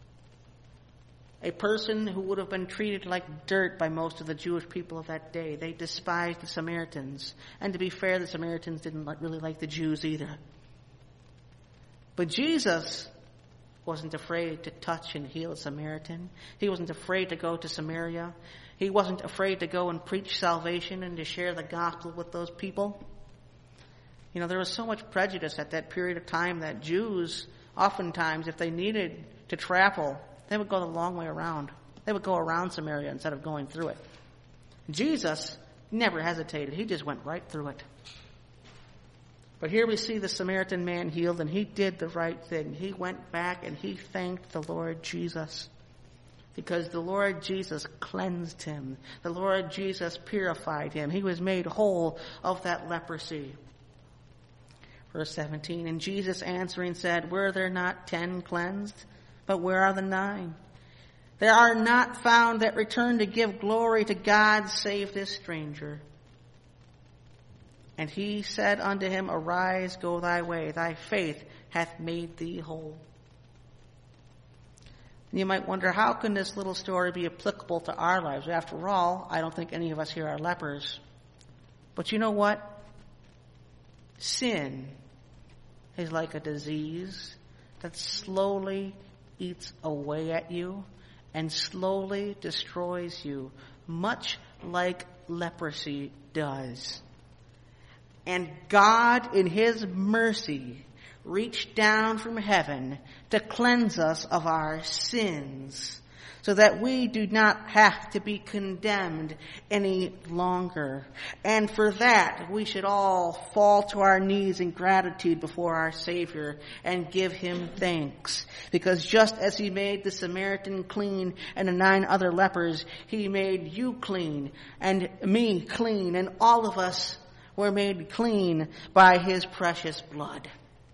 A person who would have been treated like dirt by most of the Jewish people of that day. They despised the Samaritans. And to be fair, the Samaritans didn't really like the Jews either. But Jesus wasn't afraid to touch and heal a Samaritan. He wasn't afraid to go to Samaria. He wasn't afraid to go and preach salvation and to share the gospel with those people. You know, there was so much prejudice at that period of time that Jews, oftentimes, if they needed to travel, they would go the long way around. They would go around Samaria instead of going through it. Jesus never hesitated. He just went right through it. But here we see the Samaritan man healed, and he did the right thing. He went back and he thanked the Lord Jesus because the Lord Jesus cleansed him. The Lord Jesus purified him. He was made whole of that leprosy. Verse seventeen, and Jesus answering said, were there not ten cleansed? But where are the nine? There are not found that return to give glory to God save this stranger. And he said unto him, arise, go thy way. Thy faith hath made thee whole. And you might wonder, how can this little story be applicable to our lives? After all, I don't think any of us here are lepers. But you know what? Sin is like a disease that slowly eats away at you and slowly destroys you, much like leprosy does. And God, in His mercy, reached down from heaven to cleanse us of our sins so that we do not have to be condemned any longer. And for that, we should all fall to our knees in gratitude before our Savior and give Him thanks. Because just as He made the Samaritan clean and the nine other lepers, He made you clean and me clean, and all of us were made clean by His precious blood.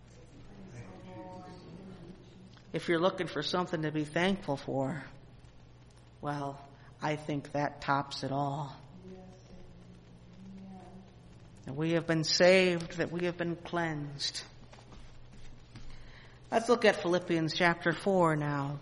If you're looking for something to be thankful for, well, I think that tops it all. That we have been saved, that we have been cleansed. Let's look at Philippians chapter four now.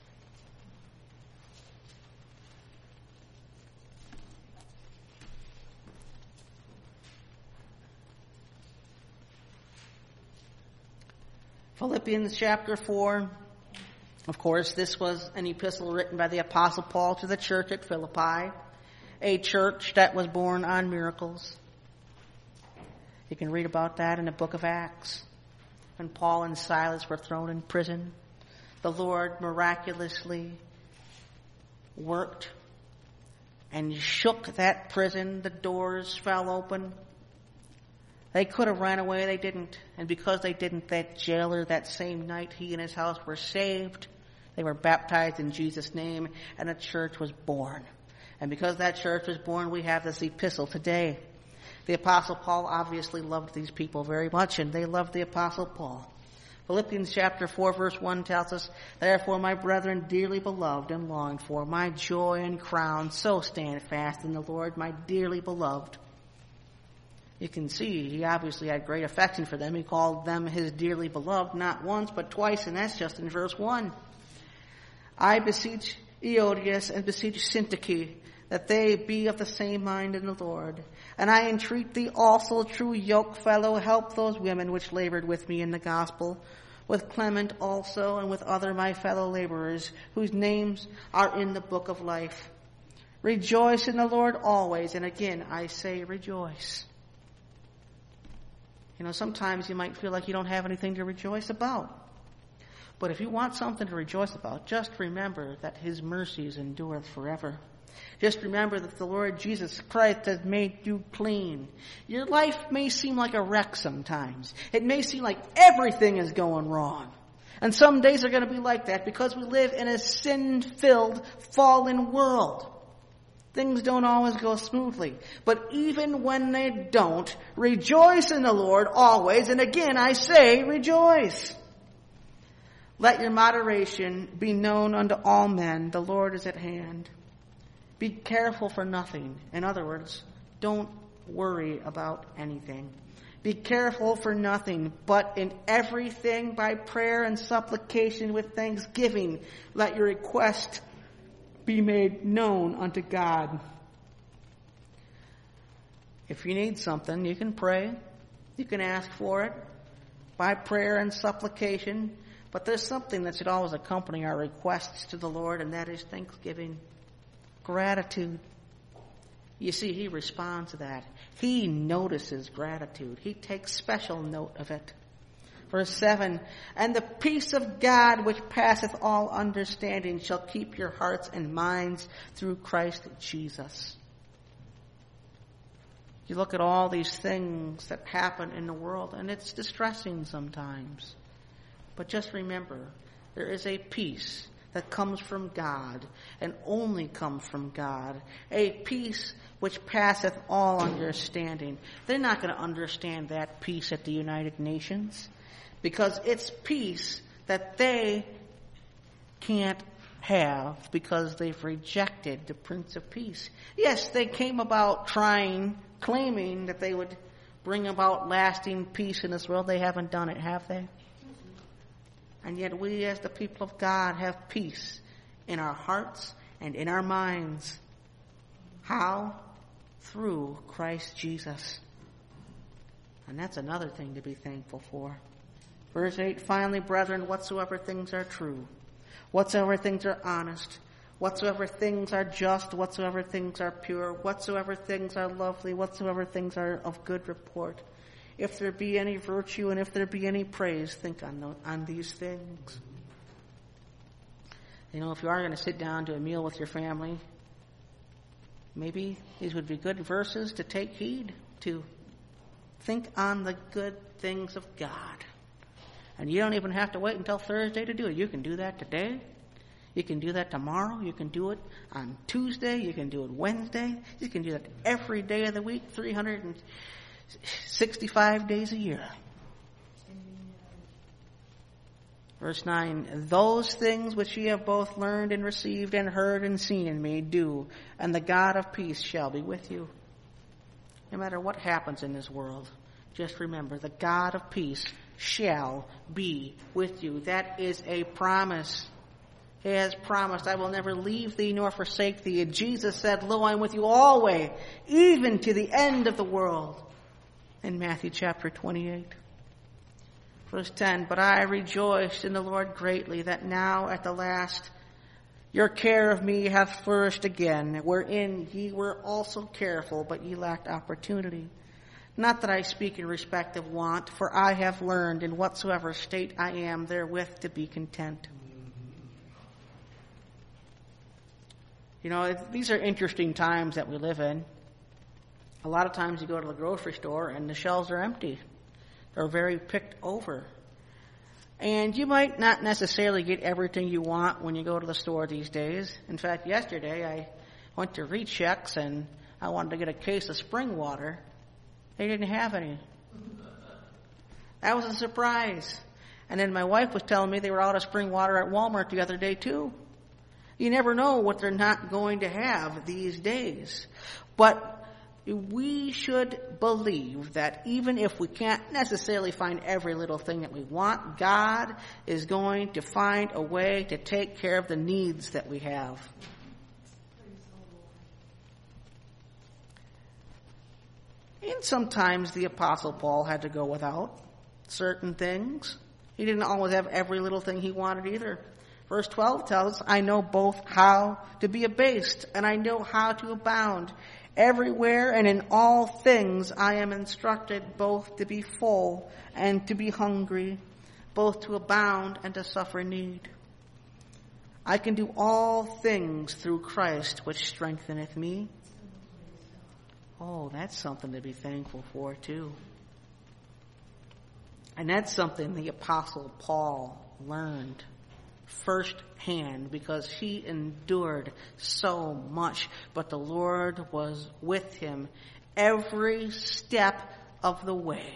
Philippians chapter four. Of course, this was an epistle written by the Apostle Paul to the church at Philippi, a church that was born on miracles. You can read about that in the book of Acts. When Paul and Silas were thrown in prison, the Lord miraculously worked and shook that prison. The doors fell open. They could have ran away, they didn't. And because they didn't, that jailer, that same night, he and his house were saved. They were baptized in Jesus' name, and a church was born. And because that church was born, we have this epistle today. The Apostle Paul obviously loved these people very much, and they loved the Apostle Paul. Philippians chapter four verse one tells us, therefore, my brethren, dearly beloved and longed for, my joy and crown, so stand fast in the Lord, my dearly beloved. You can see he obviously had great affection for them. He called them his dearly beloved, not once, but twice, and that's just in verse one. I beseech Eodias and beseech Syntyche that they be of the same mind in the Lord. And I entreat thee also, true yokefellow, help those women which labored with me in the gospel, with Clement also, and with other my fellow laborers, whose names are in the book of life. Rejoice in the Lord always, and again I say rejoice. You know, sometimes you might feel like you don't have anything to rejoice about. But if you want something to rejoice about, just remember that His mercies endureth forever. Just remember that the Lord Jesus Christ has made you clean. Your life may seem like a wreck sometimes. It may seem like everything is going wrong. And some days are going to be like that because we live in a sin-filled, fallen world. Things don't always go smoothly. But even when they don't, rejoice in the Lord always. And again, I say rejoice. Let your moderation be known unto all men. The Lord is at hand. Be careful for nothing. In other words, don't worry about anything. Be careful for nothing, but in everything by prayer and supplication with thanksgiving, let your request be made known unto God. If you need something, you can pray. You can ask for it by prayer and supplication. But there's something that should always accompany our requests to the Lord, and that is thanksgiving, gratitude. You see, He responds to that. He notices gratitude. He takes special note of it. Verse seven, and the peace of God which passeth all understanding shall keep your hearts and minds through Christ Jesus. You look at all these things that happen in the world, and it's distressing sometimes. But just remember, there is a peace that comes from God and only comes from God. A peace which passeth all understanding. They're not going to understand that peace at the United Nations because it's peace that they can't have because they've rejected the Prince of Peace. Yes, they came about trying, claiming that they would bring about lasting peace in this world. They haven't done it, have they? And yet we as the people of God have peace in our hearts and in our minds. How? Through Christ Jesus. And that's another thing to be thankful for. Verse eight, finally, brethren, whatsoever things are true, whatsoever things are honest, whatsoever things are just, whatsoever things are pure, whatsoever things are lovely, whatsoever things are of good report, if there be any virtue and if there be any praise, think on, the, on these things. You know, if you are going to sit down to a meal with your family, maybe these would be good verses to take heed to. Think on the good things of God. And you don't even have to wait until Thursday to do it. You can do that today. You can do that tomorrow. You can do it on Tuesday. You can do it Wednesday. You can do that every day of the week, three hundred sixty-five days a year. Verse nine, those things which ye have both learned and received and heard and seen in me, do, and the God of peace shall be with you. No matter what happens in this world, just remember, the God of peace shall be with you. That is a promise. He has promised, I will never leave thee nor forsake thee. And Jesus said, lo, I am with you always, even to the end of the world. In Matthew chapter twenty-eight. Verse ten, but I rejoiced in the Lord greatly that now at the last your care of me hath flourished again, wherein ye were also careful, but ye lacked opportunity. Not that I speak in respect of want, for I have learned in whatsoever state I am therewith to be content. You know, these are interesting times that we live in. A lot of times you go to the grocery store and the shelves are empty. They're very picked over. And you might not necessarily get everything you want when you go to the store these days. In fact, yesterday I went to Recheck's and I wanted to get a case of spring water. They didn't have any. That was a surprise. And then my wife was telling me they were out of spring water at Walmart the other day too. You never know what they're not going to have these days. But we should believe that even if we can't necessarily find every little thing that we want, God is going to find a way to take care of the needs that we have. And sometimes the Apostle Paul had to go without certain things. He didn't always have every little thing he wanted either. Verse twelve tells us, I know both how to be abased, and I know how to abound. Everywhere and in all things I am instructed both to be full and to be hungry, both to abound and to suffer need. I can do all things through Christ which strengtheneth me. Oh, that's something to be thankful for too. And that's something the Apostle Paul learned firsthand because he endured so much, but the Lord was with him every step of the way.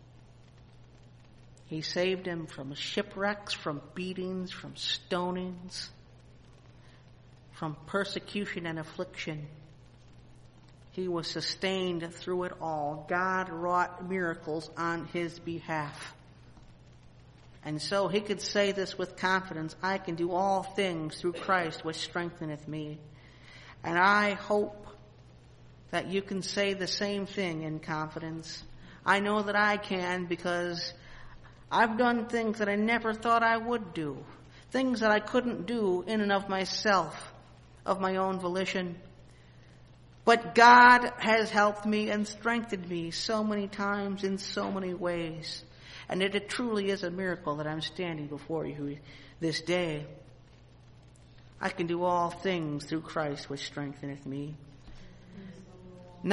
He saved him from shipwrecks, from beatings, from stonings, from persecution and affliction. He was sustained through it all. God wrought miracles on his behalf. And so he could say this with confidence, I can do all things through Christ which strengtheneth me. And I hope that you can say the same thing in confidence. I know that I can because I've done things that I never thought I would do. Things that I couldn't do in and of myself, of my own volition. But God has helped me and strengthened me so many times in so many ways. And it, it truly is a miracle that I'm standing before you this day. I can do all things through Christ which strengtheneth me.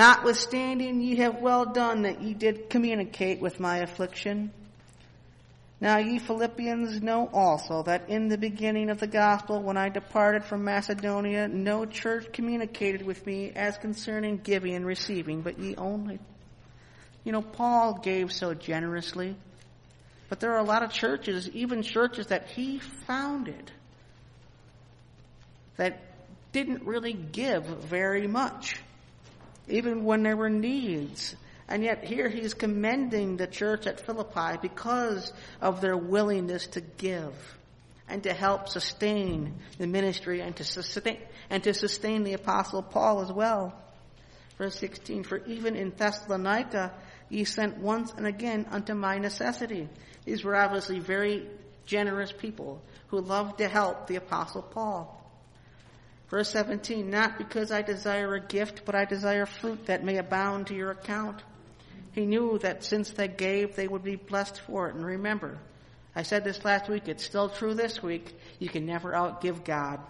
Notwithstanding, ye have well done that ye did communicate with my affliction. Now ye Philippians know also that in the beginning of the gospel, when I departed from Macedonia, no church communicated with me as concerning giving and receiving, but ye only. You know, Paul gave so generously, but there are a lot of churches, even churches that he founded, that didn't really give very much, even when there were needs. And yet here he's commending the church at Philippi because of their willingness to give and to help sustain the ministry and to sustain, and to sustain the Apostle Paul as well. Verse sixteen, for even in Thessalonica ye sent once and again unto my necessity. These were obviously very generous people who loved to help the Apostle Paul. Verse seventeen, not because I desire a gift, but I desire fruit that may abound to your account. He knew that since they gave, they would be blessed for it. And remember, I said this last week, it's still true this week, you can never outgive God.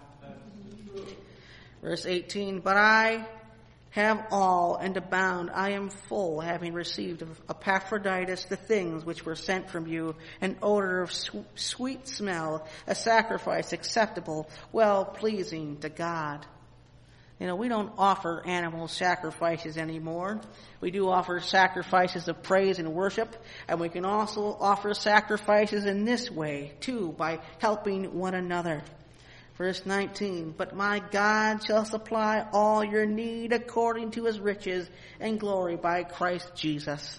Verse eighteen, but I have all and abound. I am full, having received of Epaphroditus the things which were sent from you, an odor of sweet smell, a sacrifice acceptable, well-pleasing to God. You know, we don't offer animal sacrifices anymore. We do offer sacrifices of praise and worship, and we can also offer sacrifices in this way, too, by helping one another. Verse nineteen, but my God shall supply all your need according to his riches and glory by Christ Jesus.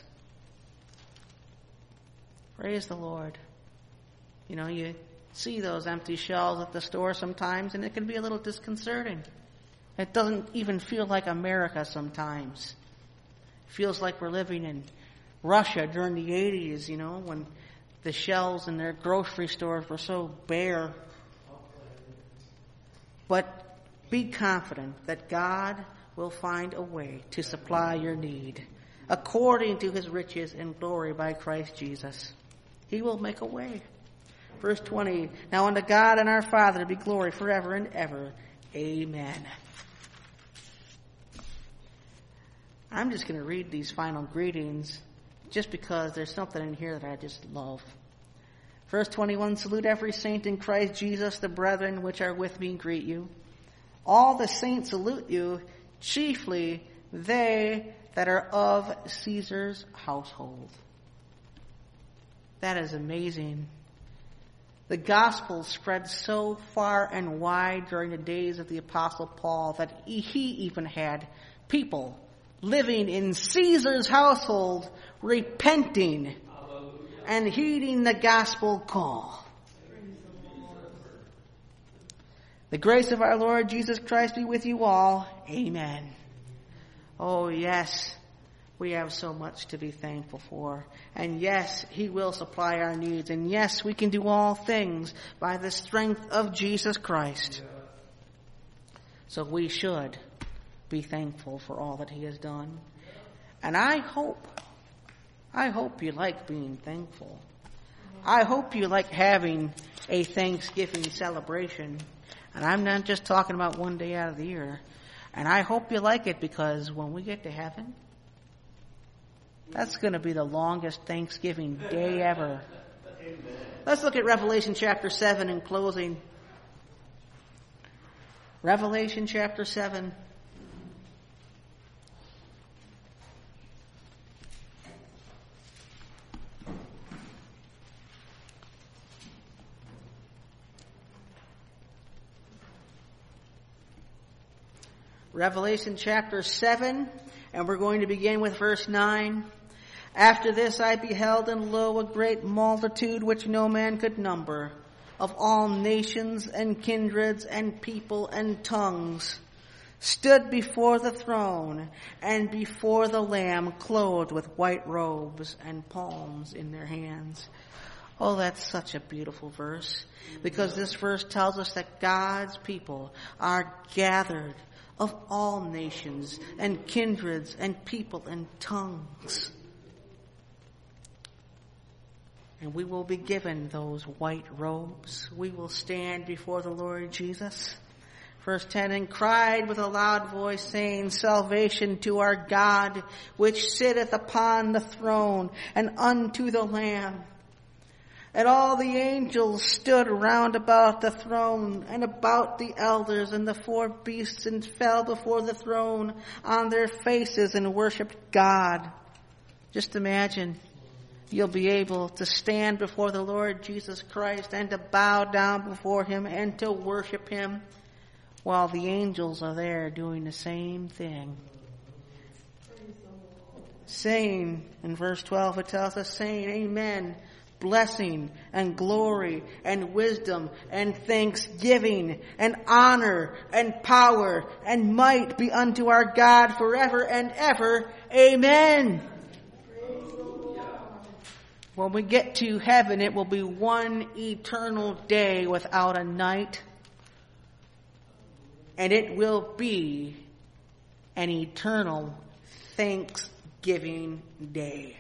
Praise the Lord. You know, you see those empty shelves at the store sometimes, and it can be a little disconcerting. It doesn't even feel like America sometimes. It feels like we're living in Russia during the eighties, you know, when the shelves in their grocery stores were so bare. But be confident that God will find a way to supply your need according to his riches and glory by Christ Jesus. He will make a way. Verse twenty, now unto God and our Father be glory forever and ever. Amen. I'm just going to read these final greetings just because there's something in here that I just love. Verse twenty-one, salute every saint in Christ Jesus, the brethren which are with me greet you. All the saints salute you, chiefly they that are of Caesar's household. That is amazing. The gospel spread so far and wide during the days of the Apostle Paul that he even had people living in Caesar's household, repenting and heeding the gospel call. The grace of our Lord Jesus Christ be with you all. Amen. Oh yes, we have so much to be thankful for. And yes, he will supply our needs. And yes, we can do all things by the strength of Jesus Christ. So we should be thankful for all that he has done. And I hope, I hope you like being thankful. I hope you like having a Thanksgiving celebration. And I'm not just talking about one day out of the year. And I hope you like it because when we get to heaven, that's going to be the longest Thanksgiving day ever. Let's look at Revelation chapter seven in closing. Revelation chapter seven. Revelation chapter seven, and we're going to begin with verse nine. After this I beheld, and lo, a great multitude which no man could number, of all nations and kindreds and people and tongues, stood before the throne and before the Lamb, clothed with white robes and palms in their hands. Oh, that's such a beautiful verse, because this verse tells us that God's people are gathered of all nations and kindreds and people and tongues. And we will be given those white robes. We will stand before the Lord Jesus. Verse ten, and cried with a loud voice, saying, salvation to our God, which sitteth upon the throne, and unto the Lamb. And all the angels stood round about the throne and about the elders and the four beasts, and fell before the throne on their faces and worshipped God. Just imagine you'll be able to stand before the Lord Jesus Christ and to bow down before him and to worship him while the angels are there doing the same thing. Saying, in verse twelve it tells us, saying, Amen. Blessing and glory and wisdom and thanksgiving and honor and power and might be unto our God forever and ever. Amen. When we get to heaven, it will be one eternal day without a night. And it will be an eternal Thanksgiving day.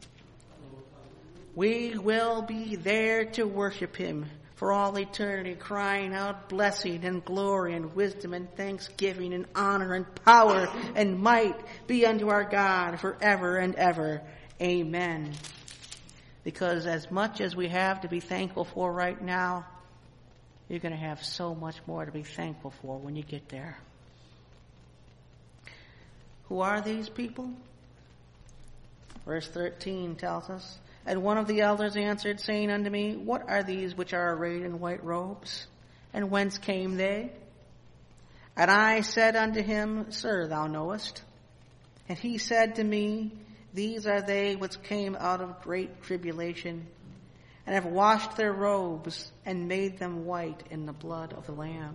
We will be there to worship him for all eternity, crying out blessing and glory and wisdom and thanksgiving and honor and power and might be unto our God forever and ever. Amen. Because as much as we have to be thankful for right now, you're going to have so much more to be thankful for when you get there. Who are these people? Verse thirteen tells us, And one of the elders answered, saying unto me, What are these which are arrayed in white robes? And whence came they? And I said unto him, Sir, thou knowest. And he said to me, These are they which came out of great tribulation, and have washed their robes, and made them white in the blood of the Lamb.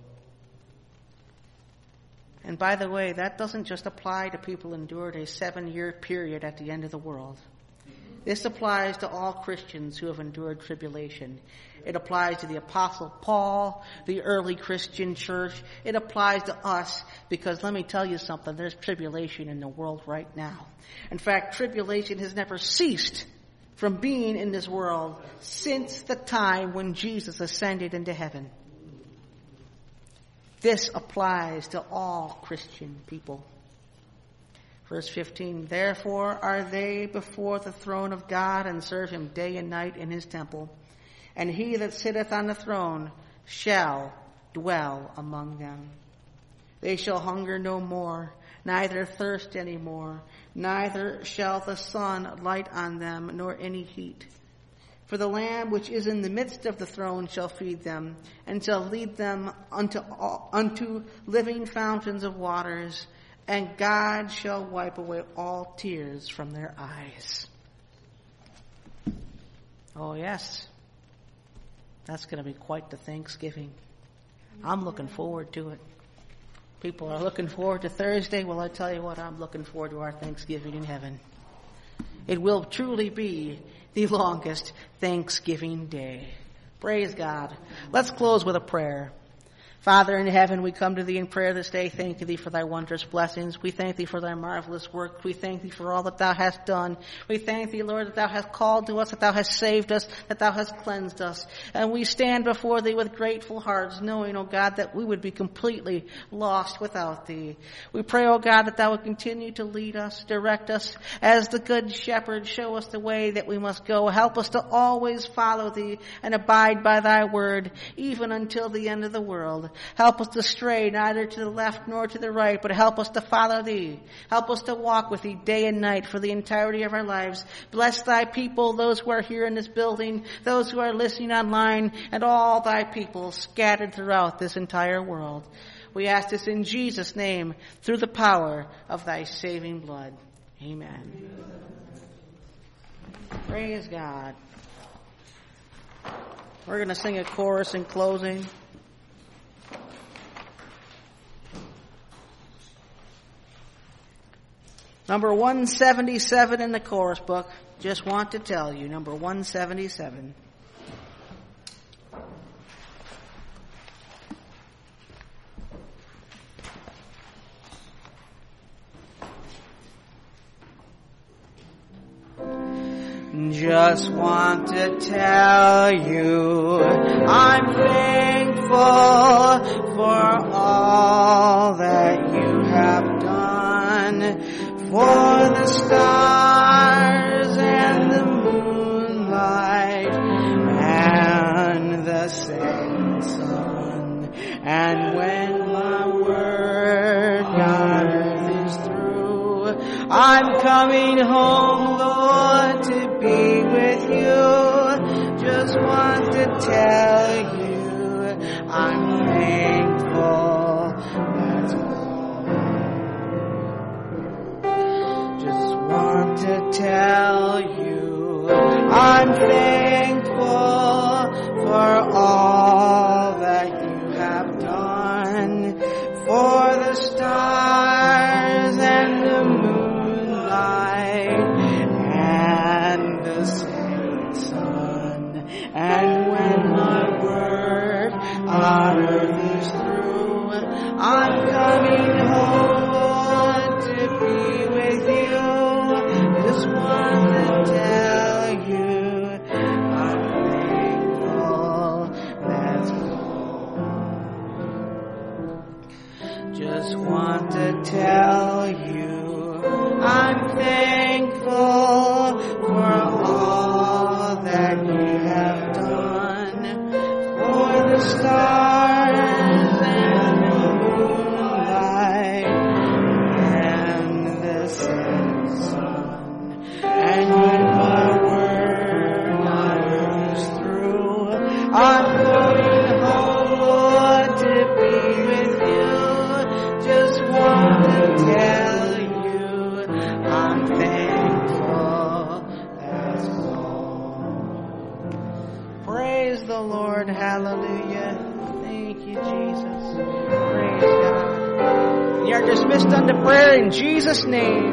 And by the way, that doesn't just apply to people who endured a seven-year period at the end of the world. This applies to all Christians who have endured tribulation. It applies to the Apostle Paul, the early Christian church. It applies to us because let me tell you something, there's tribulation in the world right now. In fact, tribulation has never ceased from being in this world since the time when Jesus ascended into heaven. This applies to all Christian people. Verse fifteen, Therefore are they before the throne of God, and serve him day and night in his temple. And he that sitteth on the throne shall dwell among them. They shall hunger no more, neither thirst any more, neither shall the sun light on them, nor any heat. For the Lamb which is in the midst of the throne shall feed them, and shall lead them unto, unto living fountains of waters, and God shall wipe away all tears from their eyes. Oh yes, that's going to be quite the Thanksgiving. I'm looking forward to it. People are looking forward to Thursday. Well, I tell you what, I'm looking forward to our Thanksgiving in heaven. It will truly be the longest Thanksgiving day. Praise God. Let's close with a prayer. Father in heaven, we come to thee in prayer this day, thanking thee for thy wondrous blessings. We thank thee for thy marvelous work. We thank thee for all that thou hast done. We thank thee, Lord, that thou hast called to us, that thou hast saved us, that thou hast cleansed us. And we stand before thee with grateful hearts, knowing, O God, that we would be completely lost without thee. We pray, O God, that thou would continue to lead us, direct us as the good shepherd. Show us the way that we must go. Help us to always follow thee and abide by thy word, even until the end of the world. Help us to stray neither to the left nor to the right, but help us to follow thee. Help us to walk with thee day and night for the entirety of our lives. Bless thy people, those who are here in this building, those who are listening online, and all thy people scattered throughout this entire world. We ask this in Jesus' name, through the power of thy saving blood. Amen. Praise God. We're going to sing a chorus in closing. Number one seventy-seven in the chorus book. Just want to tell you, number one seventy-seven. Just want to tell you, I'm thankful for all that you have done. For the stars and the moonlight, coming home, Lord, to be with you. Just want to tell you I'm thankful. That's all. Just want to tell you I'm thankful for all that you have done, for the stars and the moonlight and the setting sun. And when my work on earth is through, I'm coming home, Lord, to be with you. Just want to tell you I'm thankful. That's all. Just want to tell you I'm thankful for all that you have done, for the stars and the moonlight and the setting sun. And when my work on earth is through, I'm going home, Lord, to be with you. Just want to tell you I'm thankful. That's all. Praise the Lord. Hallelujah. Thank you, Jesus. Praise God. You are dismissed unto prayer in Jesus' name.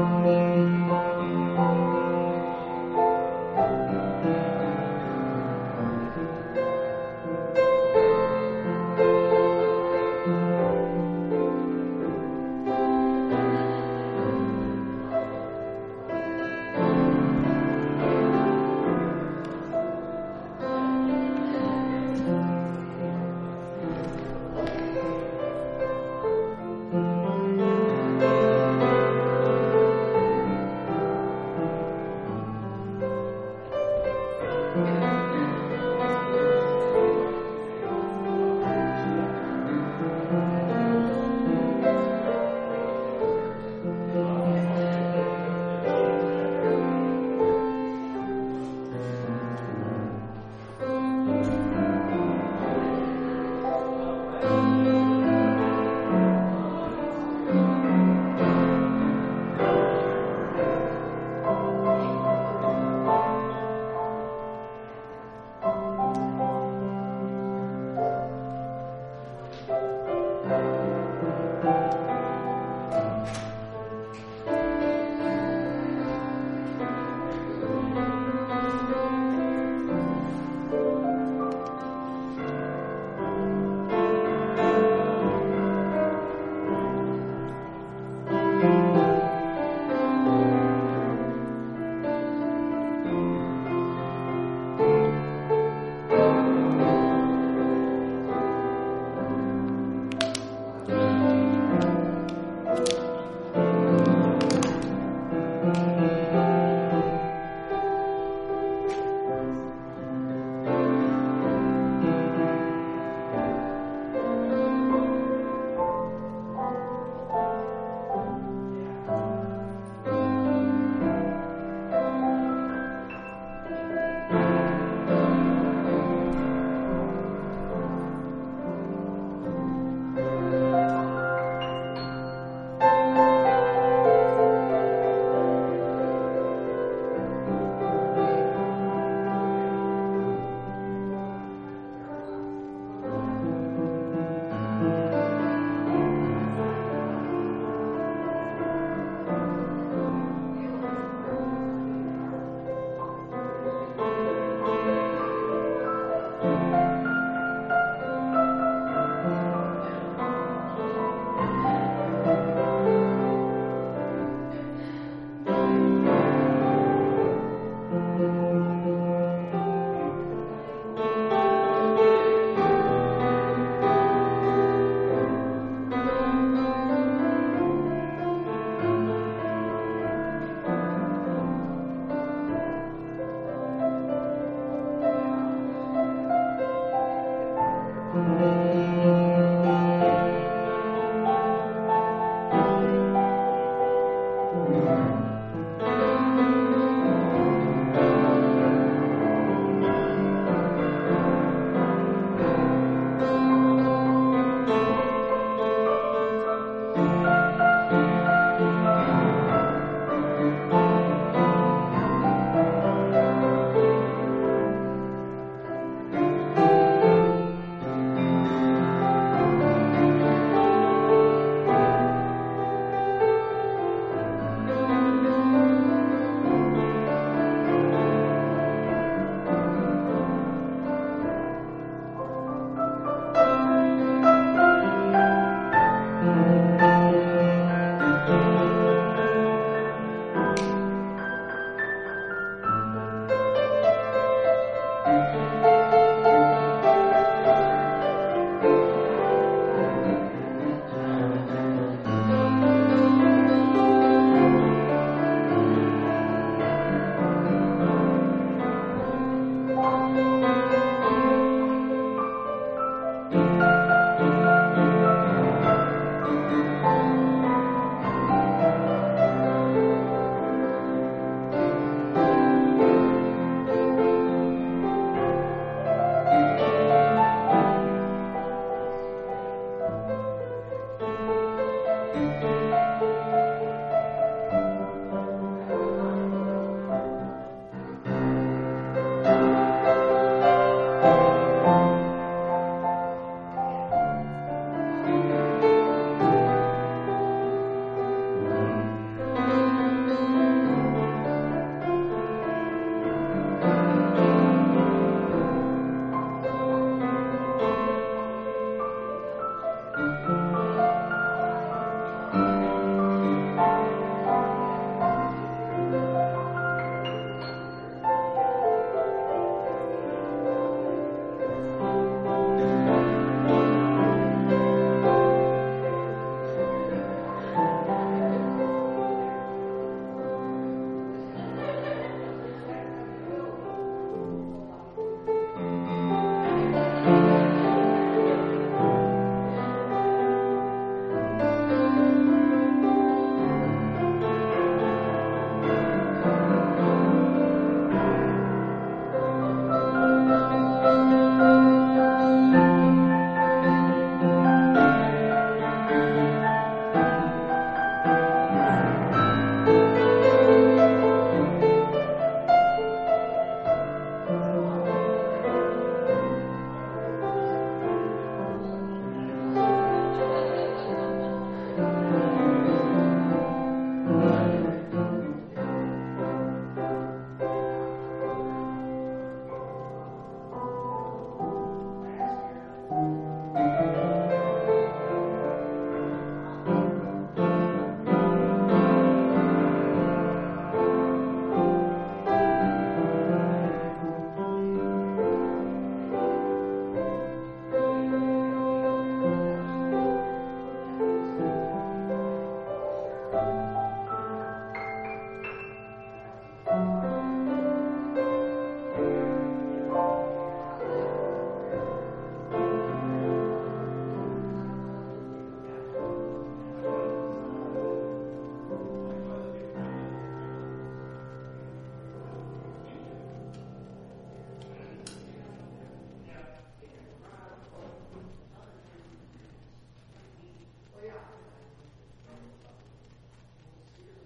Amen.